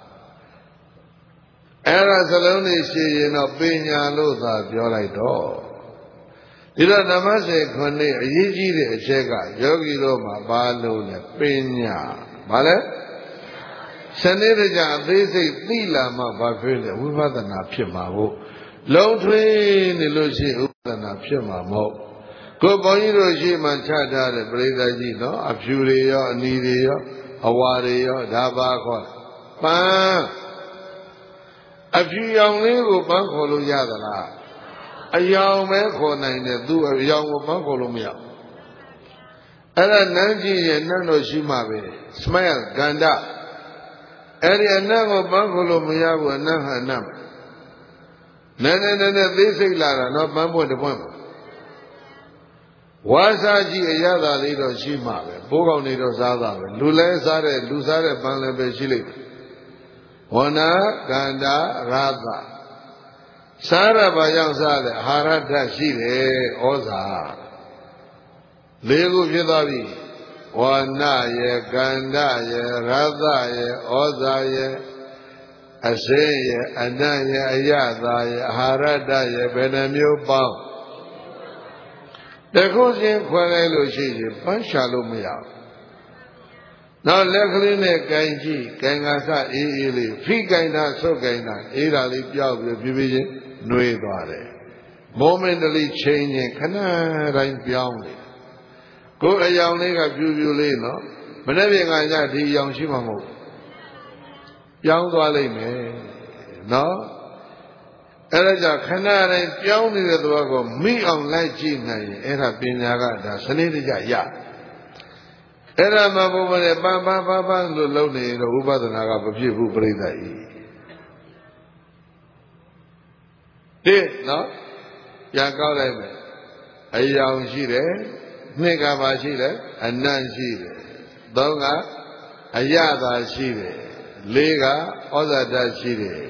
အဲ့ဒါစလုံးလေးရှိရင်တော့ပညာလို့သာပြောလိုက်တော့ဒီတော့နမစေခုနှစ်အရေးကြီးတဲ့အချက်ကယောဂီတို့မှာဘာလို့လဲပညာဘာလဲစနစ်တကျအသေးစိတ်သိလာမှဘာဖြစ်လဲဝိပဿနာဖြစ်မှာဟုတ်လုံးထွေးနေလို့ရှိရင်ဝိပဿနာဖြစ်မှာမဟုတ်ကိုယ်ဘုန်းကြီးတို့ရှိမှချထားတဲ့ပရိသတ်ကြီးနော်အဖြူတွေရောအနီတွေရောအဝါတွေရောဒါပါခေါ်ပန်းအဖြူရောင်လေးကိုပန်းခေါ်လို့ရသလားအယောင်ပဲခေါ်နိုင်တယ်သူအယောင်ကိုပန်းခေါ်လို့မရအဲ့ဒါနန်းကြီးရဲ့နန်းတော်ရှိမှပဲ smile ဂန္ဓအဲ့ဒီအနတ်ကိုပန်းခေါ်လို့မရဘူးအနတ်ဟာအနတ်နည်းနည်းနည်းနည်းသိစိတ်လာတာနော်ပန်းပွင့်တပွင့်ဝါစာကြီးအရသာလေးတော့ရှိမှပဲဘိုးကောင်တွေတော့စားတာပဲလူလဲစားတဲ့လူစားတဲ့ပန်းလည်းပဲရှိလိမ့်မယ်ဝနာကန္တာရာသစားရပါရောက်စားတဲ့အာဟာရဓာတ်ရှိတယ်ဩဇာလေးခုဖြစ်သွားပြီဝနာရဲ့ကန္တာရဲ့ရာသရဲ့ဩဇာရဲ့အစေရဲ့အနတ်ရဲ့အယသာရဲ့အာဟာရဓာတ်ရဲ့ဘယ်နှမျိုးပေါင်းတခုချင်းခွဲလိုက်လို့ရှိရင်ပန်းရှာလို့မရဘူး။နောက်လက်ကလေးနဲ့ကင်ကြည့်ကင်ကဆအေးအေးလေးဖိကင်တာဆုတ်ကင်တာအေးတာလေးပြောက်ပြီးဖြည်းဖြည်းချင်းနှွေးသွားတယ်။မိုမင်တလီချိန်ချင်းခဏတိုင်းပြောင်းနေကိုယ်အယောင်လေးကပြူပြူလေးနော်မနေ့ပြင်ကညဒီအယောင်ရှိမှာမဟုတ်ပြောင်းသွားလိမ့်မယ်နော်အဲ့ဒါကြောင့်ခဏတိုင်းပြောင်းနေတဲ့သဘောကိုမိအောင်လိုက်ကြည့်နိုင်ရင်အဲ့ဒါပညာကဒါစနစ်တကျရအဲ့ဒါမှဘုရားနဲ့ပန်းပန်းပန်းပန်းလို့လုပ်နေတော့ဥပဒနာကမဖြစ်ဘူးပြိဿကြီးတဲ့နော်ပြန်ကောက်လိုက်မယ်အယောင်ရှိတယ်နှစ်ကပါရှိတယ်အနံ့ရှိတယ်သုံးကအယတာရှိတယ်လေးကဩဇာတရှိတယ်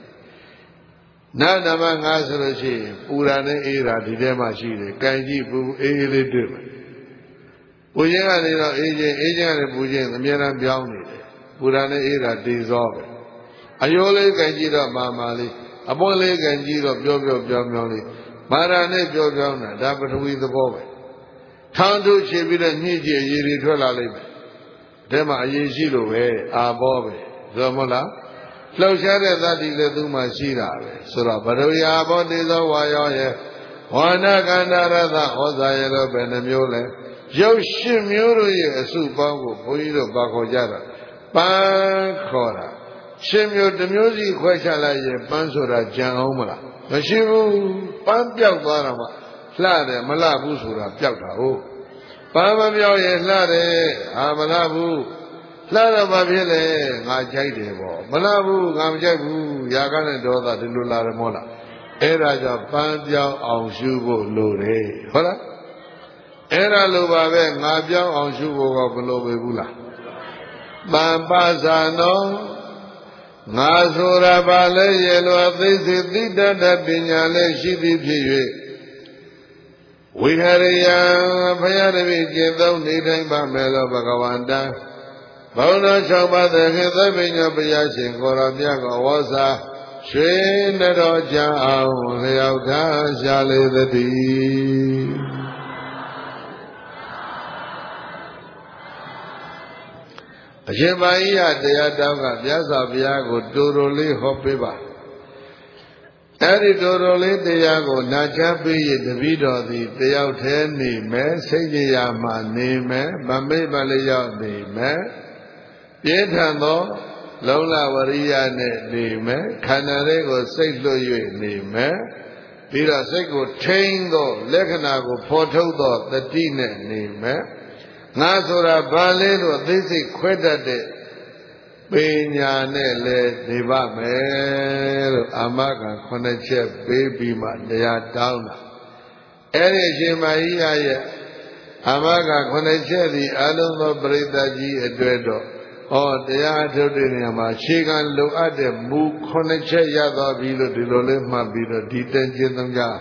နောက်နံပါတ်၅ဆိုလို့ရှိရင်ပူရာနဲ့အေးရာဒီထဲမှာရှိတယ်ကံကြည့်ပူအေးအေးလေးတွေ့မယ်ပူခြင်းကနေတော့အေးခြင်းအေးခြင်းကနေပူခြင်းအများအားပြောင်းနေတယ်ပူရာနဲ့အေးရာတည်သောပဲအယိုးလေးကံကြည့်တော့မာမာလေးအပွင့်လေးကံကြည့်တော့ပြောပြောပြောပြောလေးမာရာနဲ့ပြောပြောတာဒါပထဝီသဘောပဲထောင်းထုချပြီးတော့ညှိကြည့်ရေတွေထွက်လာလိမ့်မယ်ဒါမှအရေးရှိလို့ပဲအာဘောပဲဆိုမဟုတ်လားလှုပ်ရှားတဲ့သတ္တိလည်းသူ့မှာရှိတာပဲဆိုတော့ဘဒုယာဘောတေသောဝါယောရဲ့ဝါနာကန္တာရသဩဇာရဲ့လို့ပဲနှမျိုးလဲရုပ်ရှင်းမျိုးတို့ရဲ့အစုပေါင်းကိုဘုန်းကြီးတို့ပါခေါ်ကြတာပန်းခေါ်တာရှင်းမျိုးတစ်မျိုးစီခွဲခြားလိုက်ရင်ပန်းဆိုတာကြံအောင်မလားမရှိဘူးပန်းပြောက်သွားတာမှလှတယ်မလှဘူးဆိုတာပြောက်တာဟုတ်ပန်းမပြောက်ရင်လှတယ်အာမလှဘူးလှတော့ဘာဖြစ်လဲငါကြိုက်တယ်ပေါ့မလှဘူးငါမကြိုက်ဘူးຢာကနဲ့ဒေါသဒီလိုလာတယ်မောလားအဲ့ဒါကြောင့်ပန်းပြောင်းအောင်ရှုဖို့လိုတယ်ဟုတ်လားအဲ့ဒါလိုပါပဲငါပြောင်းအောင်ရှုဖို့ကဘလို့ပဲဘူးလားပန်းပါဇာနောငါဆိုတာဘာလဲရေလိုအသိစိတ်သိတတ်တဲ့ပညာလည်းရှိသည်ဖြစ်၍ဝိဟရိယဘုရားတပည့်ကျင့်သုံးနေတိုင်းပါမယ်လို့ဘဂဝန္တဘုံတော်၆ပါးသခင်သဗ္ဗညဘုရားရှင်ကိုရောမြတ်ကဝေါစာရွှေနတော်ကြအောင်လျောက်ထားရှာလေသတည်းအရှင်ပါဠိယတရားတောင်းကမြတ်စွာဘုရားကိုတူတူလေးဟောပေးပါအဲ့ဒီတူတူလေးတရားကိုနာကြားပေးရတပည့်တော်သည်တယောက်တည်းနေမယ်စိတ်ကြည်ရာမှနေမယ်ဗမိတ်မလေးရောက်နေမယ်ပြင်းထန်သောလုံလဝရိယနဲ့နေမယ်ခန္ဓာလေးကိုစိတ်လွတ်၍နေမယ်ပြီးတော့စိတ်ကိုထိန်းသောလက္ခဏာကိုဖော်ထုတ်သောတတိနဲ့နေမယ်ငါဆိုတာဘာလဲလို့အသိစိတ်ခွဲတတ်တဲ့ပညာနဲ့လည်းနေပါမယ်လို့အာမခံခုနှစ်ချက်ပေးပြီးမှတရားတောင်းတာအဲ့ဒီရှင်မကြီးရဲ့အာမခံခုနှစ်ချက်ဒီအလုံးသောပရိသတ်ကြီးအတွက်တော့ဟောတရားထုတ်တဲ့နေရာမှာခြေခံလိုအပ်တဲ့မူခုနှစ်ချက်ရသွားပြီလို့ဒီလိုလေးမှတ်ပြီးတော့ဒီတန်ကျင်းသုံးကြ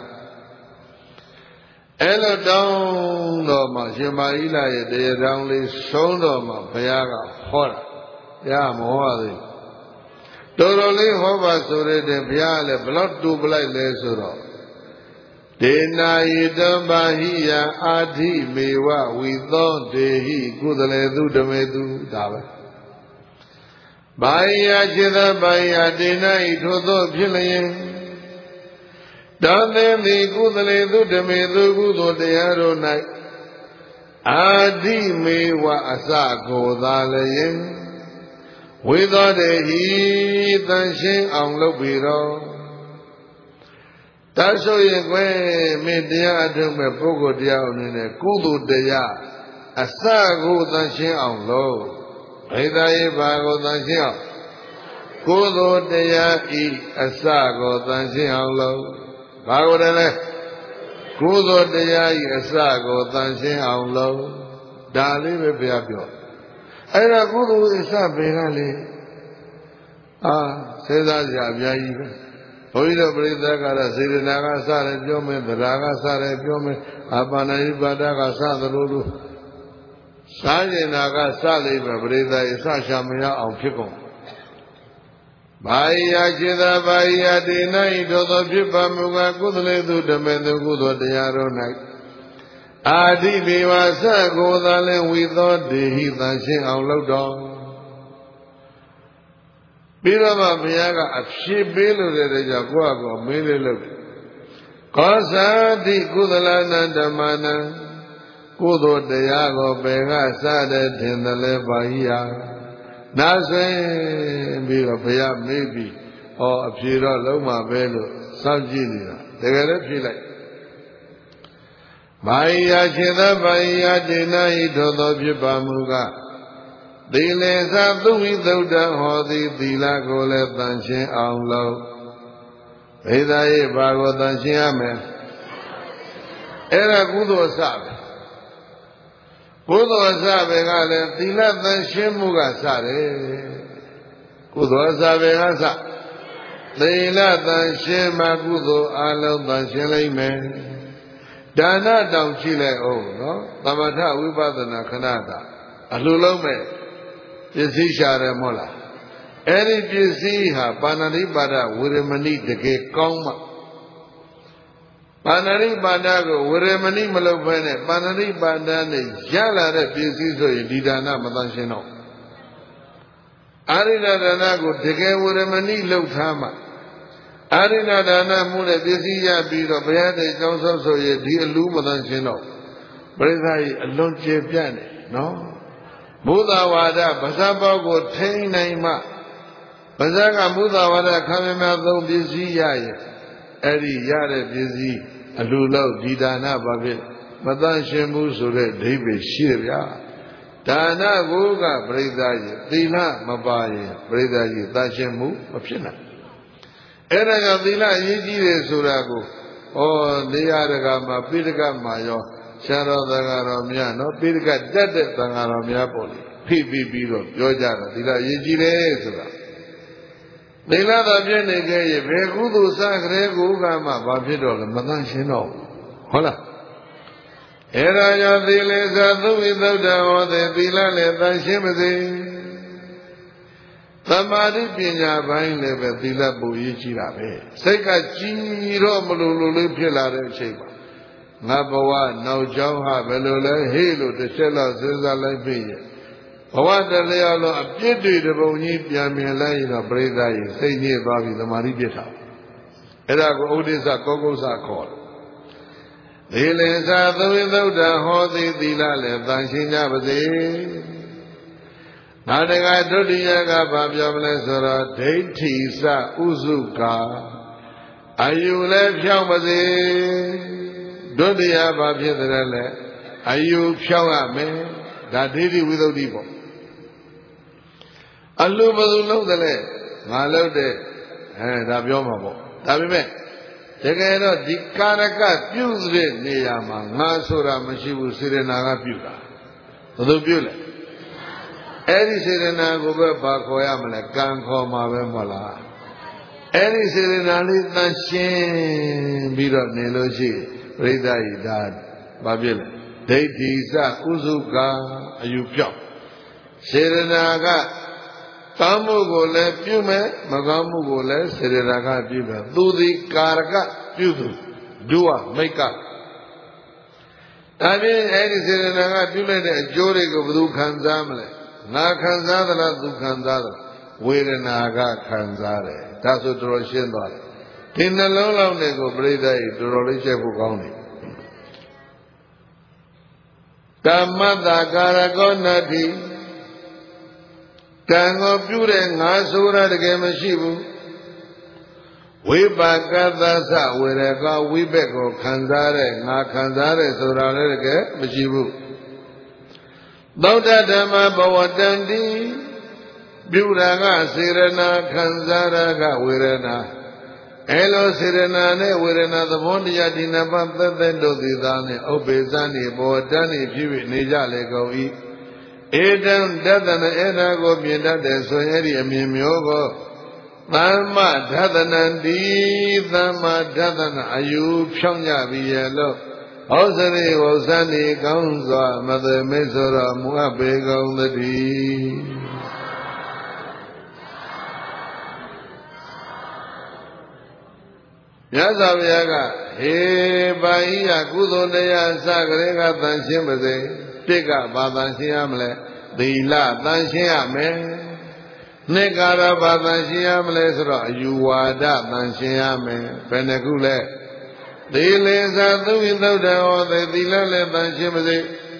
အဲ့လိုတောင်းတော့မှရှင်မကြီးလာရဲ့တရားတောင်းလေးဆုံးတော့မှဘုရားကဟောတာဘုရားမဟောသေးတော်တော်လေးဟောပါဆိုတဲ့ဘုရားလည်းဘလောက်တူပလိုက်လဲဆိုတော့ဒေနာယိတံပါဟိယအာတိမေဝဝိသောဒေဟိကုသလေသူဓမေသူဒါပဲဘာယจิตဘာယဒေနာဤထို့သောဖြစ်လျင်တံသင်သည်ကုသလေသူဓမေသူကုသိုလ်တရားတို့၌အာတိမေဝအစကိုသာလျင်ဝိသောတေဟိတန်ရှင်းအောင်လုပ်ပြီးတော့တဆိုရင်ကွယ်မင်းတရားအထုတ်မဲ့ပုဂ္ဂိုလ်တရားအနေနဲ့ကုသိုလ်တရားအစကိုတန်ရှင်းအောင်လုပ်ဘိဒါယေဘာကိုတန်ရှင်းအောင်ကုသိုလ်တရားဤအစကိုတန်ရှင်းအောင်လုပ်ဘာကိုလဲကုသိုလ်တရားဤအစကိုတန်ရှင်းအောင်လုပ်ဒါလေးပဲဘုရားပြောအဲ့ဒါကုသိုလ်အစဘယ်ကလဲအာစဉ်းစားကြအများကြီးပဲဘုန်းကြီးတို့ပြိဿကတော့စေတနာကစတယ်ပြောမယ်သရာကစတယ်ပြောမယ်အာပါဏိပါဒကစသလိုလိုစားကျင်တာကစလိမ့်မယ်ပြိဿအစရှာမရအောင်ဖြစ်ကုန်ဘာယจิตဘာယတေနဤသို့သောဖြစ်ပါမူကားကုသလေသူဓမေသူကုသိုလ်တရားတော်၌အာတိမေဝသကိုသာလင်ဝိသောဒေဟိသံရှင်းအောင်လုပ်တော်ပြီးတော့မှဘုရားကအဖြစ်ပေးလို့တဲ့ကြောင့်ကိုယ့်အကောမင်းလေးလုပ်တယ်ကောသတိကုသလနံဓမ္မနံကုသိုလ်တရားကိုဘယ်ကစတဲ့ထင်တယ်လဲပါကြီးဟာနားဆွင့်ပြီးတော့ဘုရားမေးပြီးဟောအဖြေတော့လုံးမှာပဲလို့စောင့်ကြည့်နေတာတကယ်လည်းဖြေလိုက်ဘာယခြေသဘာယတေနာဤထို့သောဖြစ်ပါမူကားသီလေသာသူဝိသုဒ္ဓဟောသည်သီလကိုလည်းတန်ရှင်းအောင်လုပ်ဘိသာယေဘာကိုတန်ရှင်းရမယ်အဲ့ဒါကုသိုလ်အစပဲကုသိုလ်အစပဲကလည်းသီလတန်ရှင်းမှုကစတယ်ကုသိုလ်အစပဲကစသီလတန်ရှင်းမှကုသိုလ်အလုံးတန်ရှင်းလိမ့်မယ်ဒါနတောင်ရှိလိုက်အောင်နော်သမထဝိပဿနာခဏတာအလှလုံးမဲ့ပစ္စည်းရှာတယ်မဟုတ်လားအဲ့ဒီပစ္စည်းဟာပါဏာတိပါဒဝေရမဏိတကယ်ကောင်းမှပါဏာတိပါဒကိုဝေရမဏိမလုပ်ဘဲနဲ့ပါဏာတိပါဒနဲ့ရလာတဲ့ပစ္စည်းဆိုရင်ဒီဒါနမတန်ရှင်းတော့အာရိဏဒါနကိုတကယ်ဝေရမဏိလုပ်ထားမှအာရိဏဒါနမှုနဲ့ပစ္စည်းရပြီးတော့ဘုရားတဲ့ကြောင်းဆောက်ဆိုရင်ဒီအလူမတန်ရှင်းတော့ပရိသတ်ကြီးအလွန်ကျေပြန့်တယ်နော်ဘုဒ္ဓဝါဒဗဇဘောက်ကိုထိန်းနိုင်မှဗဇကဘုဒ္ဓဝါဒခံမြတ်သုံးပစ္စည်းရရင်အဲ့ဒီရတဲ့ပစ္စည်းအလူလောက်ဒီဒါနဘာဖြစ်မတန်ရှင်းဘူးဆိုတဲ့ဒိဗေရှိတယ်ဗျာဒါနကိုကပရိသတ်ကြီးသီလမပါရင်ပရိသတ်ကြီးတန်ရှင်းမှုမဖြစ်နိုင်အဲ့ဒါကြောင့်သီလအရေးကြီးတယ်ဆိုတာကိုဩနေရာတကာမှာပိဋကမှာရောဆရာတော်သံဃာတော်များနော်ပိဋကတက်တဲ့သံဃာတော်များပေါ့လေဖိပြီးပြီးတော့ပြောကြတာသီလအရေးကြီးတယ်ဆိုတာသီလသာပြည့်နေခဲ့ရင်ဘယ်ကုသိုလ်စကလေးကိုကမှဘာဖြစ်တော့လဲမတန်ရှင်းတော့ဟုတ်လားအဲ့ဒါကြောင့်သီလေသာသုဝိသုဒ္ဓဟောတဲ့သီလလည်းတန်ရှင်းပါစေသမာဓိပညာပိုင်းလည်းပဲသီလပူရေးကြည့်တာပဲစိတ်ကကြည်တော့မလို့လို့လေးဖြစ်လာတဲ့အချိန်မှာငါဘဝနောက်ကြောင်းဟာဘယ်လိုလဲဟေ့လို့တစ်ချက်လောက်စဉ်းစားလိုက်ပြီဘဝတလျောက်လုံးအပြစ်တွေတပုံကြီးပြန်မြင်လိုက်ရင်တော့ပရိသတ်ကြီးစိတ်ညစ်သွားပြီသမာဓိပြစ်တာအဲ့ဒါကိုဥဒိစ္စကောကုသခေါ်တယ်ဒီလင်္သာသဝိသုဒ္ဓဟောသည်သီလလည်းတန်ရှင်းကြပါစေနောက်တကဒုတိယကဘာပြောမလဲဆိုတော့ဒိဋ္ဌိစဥစုကာအာယုလည်းဖြောင်းပါစေဒုတိယဘာဖြစ်တယ်လဲအာယုဖြောင်းရမယ်ဒါဒိဋ္ဌိဝိသုဒ္ဓိပေါ့အလှဘယ်သူလုံးတယ်လဲငါလုံးတဲ့အဲဒါပြောမှာပေါ့ဒါပေမဲ့တကယ်တော့ဒီကာရကပြုတဲ့နေရာမှာငါဆိုတာမရှိဘူးစေရနာကပြုတာဘယ်သူပြုလဲအဲ့ဒီစေရနာကိုပဲဘာခေါ်ရမလဲကံခေါ်မှာပဲမဟုတ်လားအဲ့ဒီစေရနာလေးတန်ရှင်းပြီးတော့နေလို့ရှိပရိသတ်ဤဒါဘာဖြစ်လဲဒိဋ္ဌိစဥစုကအယူပြောက်စေရနာကကောင်းမှုကိုလည်းပြုမယ်မကောင်းမှုကိုလည်းစေရနာကပြုမယ်သူသည်ကာရကပြုသူဒုဝမိတ်ကဒါဖြင့်အဲ့ဒီစေရနာကပြုလိုက်တဲ့အကျိုးတွေကိုဘယ်သူခံစားမလဲငါခံစားသလားသူခံစားသလားဝေဒနာကခံစားတယ်ဒါဆိုတော်တော်ရှင်းသွားတယ်ဒီနှလုံးလောက်နဲ့ကိုပြိဿကြီးတော်တော်လေးချက်ဖို့ကောင်းတယ်ကမ္မတကာရကောနတ္တိကံကိုပြုတဲ့ငါဆိုတာတကယ်မရှိဘူးဝိပါကသသဝေရကဝိဘက်ကိုခံစားတဲ့ငါခံစားတဲ့ဆိုတာလည်းတကယ်မရှိဘူးသောတဓမ္မဘဝတန္တိပြုတာကစေရနာခံစားတာကဝေရနာအဲလိုစေရနာနဲ့ဝေရနာသဘောတရားဒီနှစ်ပါးသက်သက်တို့သည်သာနဲ့ဥပ္ပေဇန်ဤဘောတန်းဤဖြစ်၍နေကြလေကုန်၏ဧတံတသနာဧတာကိုမြင်တတ်တဲ့ဆိုရင်အဲ့ဒီအမြင်မျိုးကိုသမ္မာဒသနံတိသမ္မာဒသနာအယူဖြောင်းကြပြီရဲ့လို့ဩဇရိဝဇ္ဇနိကောင်းစွာမသေမိတ်ဆိုတော်မူအပ်ပေကုန်သတည်းမြတ်စွာဘုရားကဟေပါဠိယကုသိုလ်တရားစကလေးကတန်ရှင်းပါစေတစ်ကဘာတန်ရှင်းရမလဲသီလတန်ရှင်းရမယ်နှစ်ကာရဘာတန်ရှင်းရမလဲဆိုတော့အယူဝါဒတန်ရှင်းရမယ်ဘယ်နှခုလဲသီလေသာသုဝိသုဒ္ဓဟောသီလလည်းတန်ရှင်းပါစေ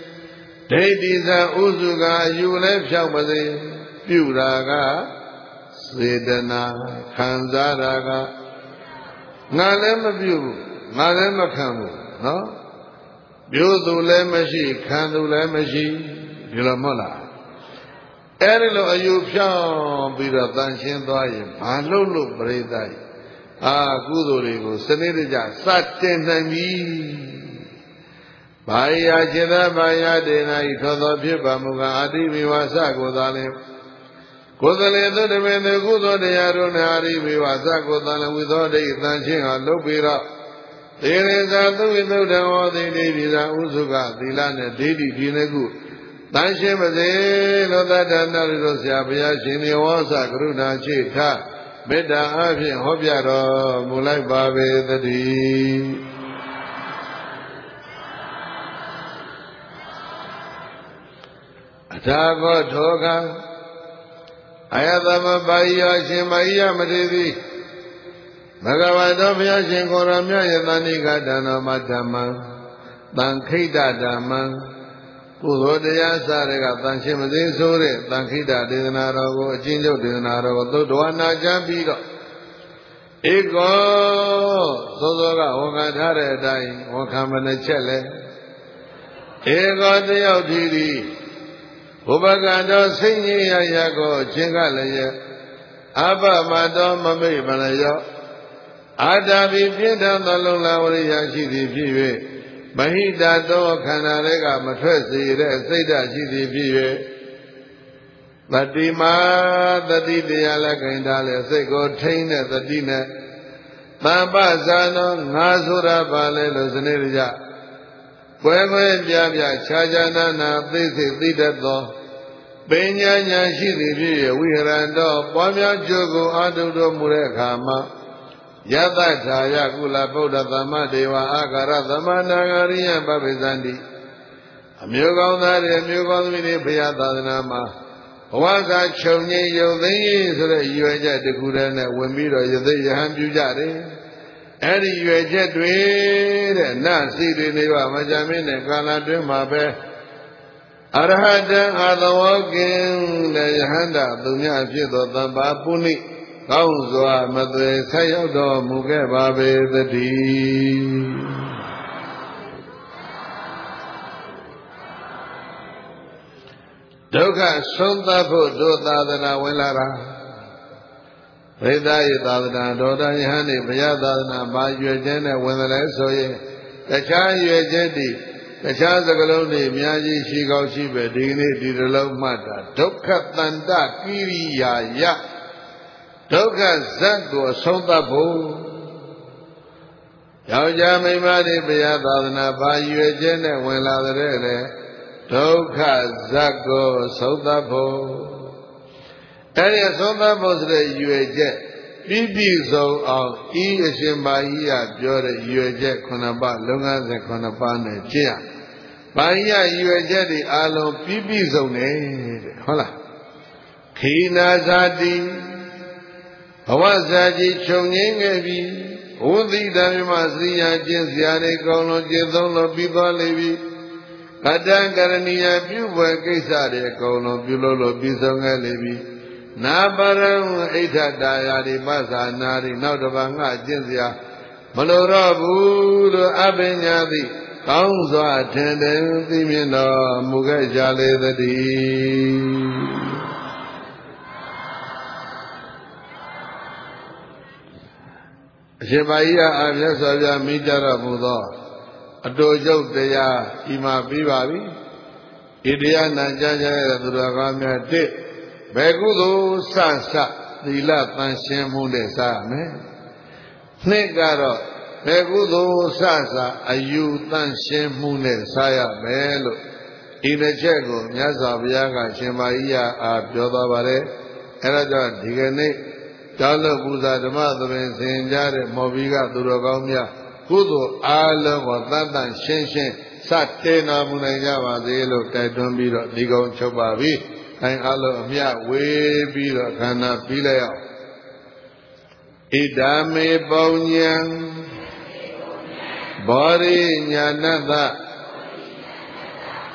ဒိဋ္ဌိဇံဥစုကအယူလည်းဖြောက်ပါစေပြုတာကစေတနာခံစားတာကငါလည်းမပြုဘူးငါလည်းမခံဘူးနော်ပြုသူလည်းမရှိခံသူလည်းမရှိဒီလိုမဟုတ်လားအဲ့ဒီလိုအယူဖြောင်းပြီးတော့တန်ရှင်းသွားရင်ဘာလို့လို့ပရိသတ်အာကုသိုလ်တွေကိုစနစ်တကျစတင်နိုင်ပြီဘာယာจิตဘာယာဒေနာဤသောသောဖြစ်ပါမူကားအတိမိဝါစကိုသာလင်ကိုယ်တလေသုတမေတကုသိုလ်တရားတို့နဲ့အရိမိဝါစကိုသာလင်ဝိသောတိတန်ရှင်းဟာလုပ်ပြီးတော့သေရဇာသုဝိသုဒ္ဓဝောတိတိပိဇာဥစုကသီလနဲ့ဒိဋ္ဌိဒီနှစ်ခုတန်ရှင်းပါစေလို့သတ္တနာတို့ဆရာဘုရားရှင်နေဝါစကရုဏာချိထမေတ္တာအဖြင့်ဟောပြတော်မူလိုက်ပါပေသတည်းအထာကောထောကအယသမပါယရှင်မယမတိတိဘဂဝါတော်ဘုရားရှင်ကိုရောမြတ်ယသနိကတံတော်မှာဓမ္မံတန်ခိတဓမ္မံကုသိုလ်တရားစတဲ့ကတန်ရှင်းမသိဆိုတဲ့တန်ခိတဒေသနာတော်ကိုအချင်းချုပ်ဒေသနာတော်ကိုသုတ္တဝါနာကြပြီးတော့ဧကောသောသောကဝန်ခံထားတဲ့အတိုင်းဝန်ခံမနှချက်လဲဧကောတယောက်ဒီဒီဘုဘကံတော်စိတ်ငြိရရကိုချင်းကလည်းရဲ့အပမတော်မမိတ်မလျော့အာတာပိပြင်းထန်သောလုံလဝရိယရှိသည်ဖြစ်၍မဟိတတောခန္ဓာတွေကမထွက်စေတဲ့စိတ်ဓာတ်ရှိသည်ဖြစ်၍တတိမာတတိတရားလည်းခိုင်ထားလေစိတ်ကိုထိန်းတဲ့တတိနဲ့တမ္ပဇာနောငါဆိုတာပါလေလို့စနေကြကွယ်ကွယ်ပြပြခြားခြားနာနာသိသိသိတတ်သောပညာဉာဏ်ရှိသည်ဖြစ်၍ဝိဟရံတော်ပွားများကြိုးကိုအာထုတော်မူတဲ့အခါမှာယတထာယကုလဗုဒ္ဓသမ္မဒေဝအာကာရသမနာဂရိယပပိသန္တိအမျိုးကောင်းသားတွေအမျိုးကောင်းသမီးတွေဘုရားသာသနာမှာဘဝစာခြုံငိမ့်ယုံသိမ်းဆိုတဲ့ရွယ်ချက်တစ်ခုတည်းနဲ့ဝင်ပြီးတော့ယသိယဟန်ပြုကြတယ်အဲ့ဒီရွယ်ချက်တွေတဲ့နတ်စီတွေနေပါမကြမင်းနဲ့ကာလတွင်းမှာပဲအရဟတံအာသဝကင်တဲ့ယဟန္တာသူများဖြစ်သောသဗ္ဗပုဏိကောင်းစွာမသွေဆက်ရောက်တော်မူခဲ့ပါပေသတည်းဒုက္ခဆုံးသတ်ဖို့ဒုသာသနာဝင်လာတာဗိဒ္ဓရဲ့သာသနာဒေါတယဟန်နေဘုရားသာသနာဘာရွယ်ချက်နဲ့ဝင်တယ်လဲဆိုရင်တခြားရွယ်ချက်တွေတခြားစကလုံးတွေအများကြီးရှိကောင်းရှိပဲဒီကနေ့ဒီလိုလုံးမှတ်တာဒုက္ခတန္တကိရိယာယဒုက္ခဇတ်ကိုဆုံးသတ်ဖို့ယောက်ျားမိန်းမတွေဘုရားသာသနာဘာရွယ်ချက်နဲ့ဝင်လာတဲ့လေဒုက္ခဇတ်ကိုဆုံးသတ်ဖို့အဲ့ဒီဆုံးသတ်ဖို့ဆိုတဲ့ရွယ်ချက်ပြည့်ပြည့်စုံအောင်ဤအရှင်ဘာကြီးကပြောတဲ့ရွယ်ချက်ခုနှစ်ပါးလုံငန်းစဉ်ခုနှစ်ပါးနဲ့ကျင့်ရဘာကြီးကရွယ်ချက်တွေအလုံးပြည့်ပြည့်စုံတယ်တဲ့ဟုတ်လားခိနာဇာတိဘဝဇာတိခြုံငင်းခဲ့ပြီဝုသိတံမြမစရိယာကျင့်စရာတွေကောင်းလို့ကျင့်သုံးလို့ပြီးသွားလိမ့်ပြီကတ္တကရဏီယပြုဘွယ်ကိစ္စတွေအကုန်လုံးပြုလို့လို့ပြီးဆုံးခဲ့လိမ့်ပြီနာပရံအိဋ္ဌတာယာဒီပသနာဒီနောက်တစ်ပါးငါကျင့်စရာမလိုတော့ဘူးလို့အပညာသည်ကောင်းစွာထင်တယ်သိမြင်တော်မူခဲ့ကြလေသတည်းအရှင်ဘာကြီးကအမြတ်စွာဘုရားမိကြတော်မူသောအတူကျုပ်တရားဤမှာပြီးပါပြီဤတရားနာကြားကြရတဲ့သူတော်ကောင်းများတစ်ဘယ်ကုသိုလ်စစသီလတန်ရှင်းမှုနဲ့စားမယ်နှစ်ကတော့ဘယ်ကုသိုလ်စစအယူတန်ရှင်းမှုနဲ့စားရမယ်လို့ဤတစ်ချက်ကိုမြတ်စွာဘုရားကရှင်ဘာကြီးအားပြောသွားပါတယ်အဲဒါကြောင့်ဒီကနေ့တောင်းလို့ပူဇာဓမ္မသဘင်ဆင်ကြတဲ့မော်ဘီကသူတော်ကောင်းများကုသိုလ်အားလုံးကိုတန်တန်ရှင်းရှင်းစတင်တော်မူနိုင်ကြပါစေလို့တိုက်တွန်းပြီးတော့ဒီကုန်းချုပ်ပါပြီ။အဲအားလုံးအမြဝေးပြီးတော့ခန္ဓာပြီးလိုက်အောင်ဣဒာမေပုံညံဘောရိညာဏတ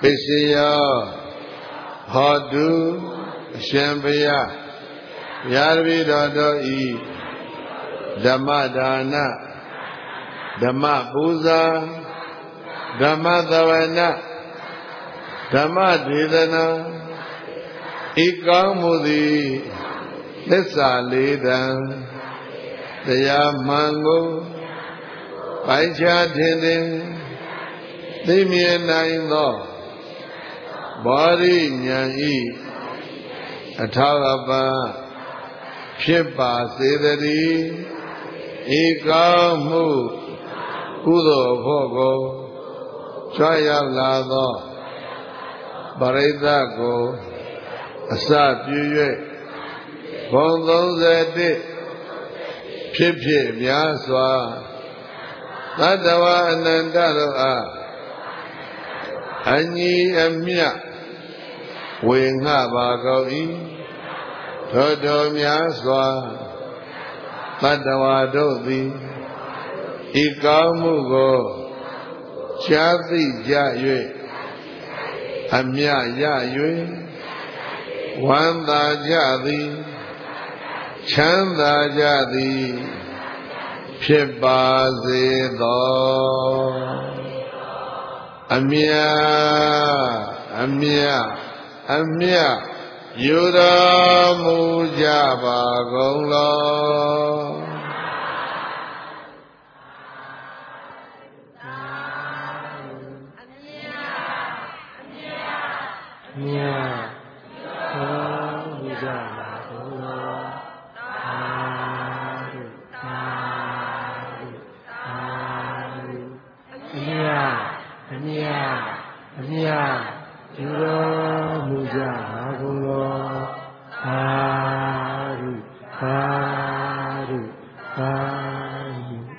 ပိစိယောဟောတုအရှင်ဘုရားဘုရားတပည့်တော်တို့ဤဓမ္မဒါနဓမ္မပူဇာဓမ္မသဝနာဓမ္မဒေသနာဤကောင်းမှုသည်သစ္စာလေးတံတရားမှန်ကိုပိုင်ခြားထင်ထင်သိမြင်နိုင်သောဘောရိညာဤအထောက်အပံ့ဖြစ်ပါစေတည်းဤကောင်းမှုကုသိုလ်ဖို့ကိုကြွရောက်လာသောပရိသတ်ကိုအစပြု၍ဘုံသုံးဆယ်တစ်ဖြစ်ဖြစ်များစွာသတ္တဝါအနန္တတို့အားအညီအမျှဝေငှပါကုန်၏ထိုတော်များစွာသတ္တဝါတို့သည်ဤကောင်းမှုကိုရှားသိကြ၍အမြရ၍ဝမ်းသာကြသည်ချမ်းသာကြသည်ဖြစ်ပါစေသောအမြအမြအမြယူတော်မူကြပါကုန်လောမြတ်သောမူကြပါကုန်လောသာဓုသာဓုသာဓုအမြတ်အမြတ်အမြတ်ယူတော်မူကြပါကုန်လောသာဓုသာဓုသာဓု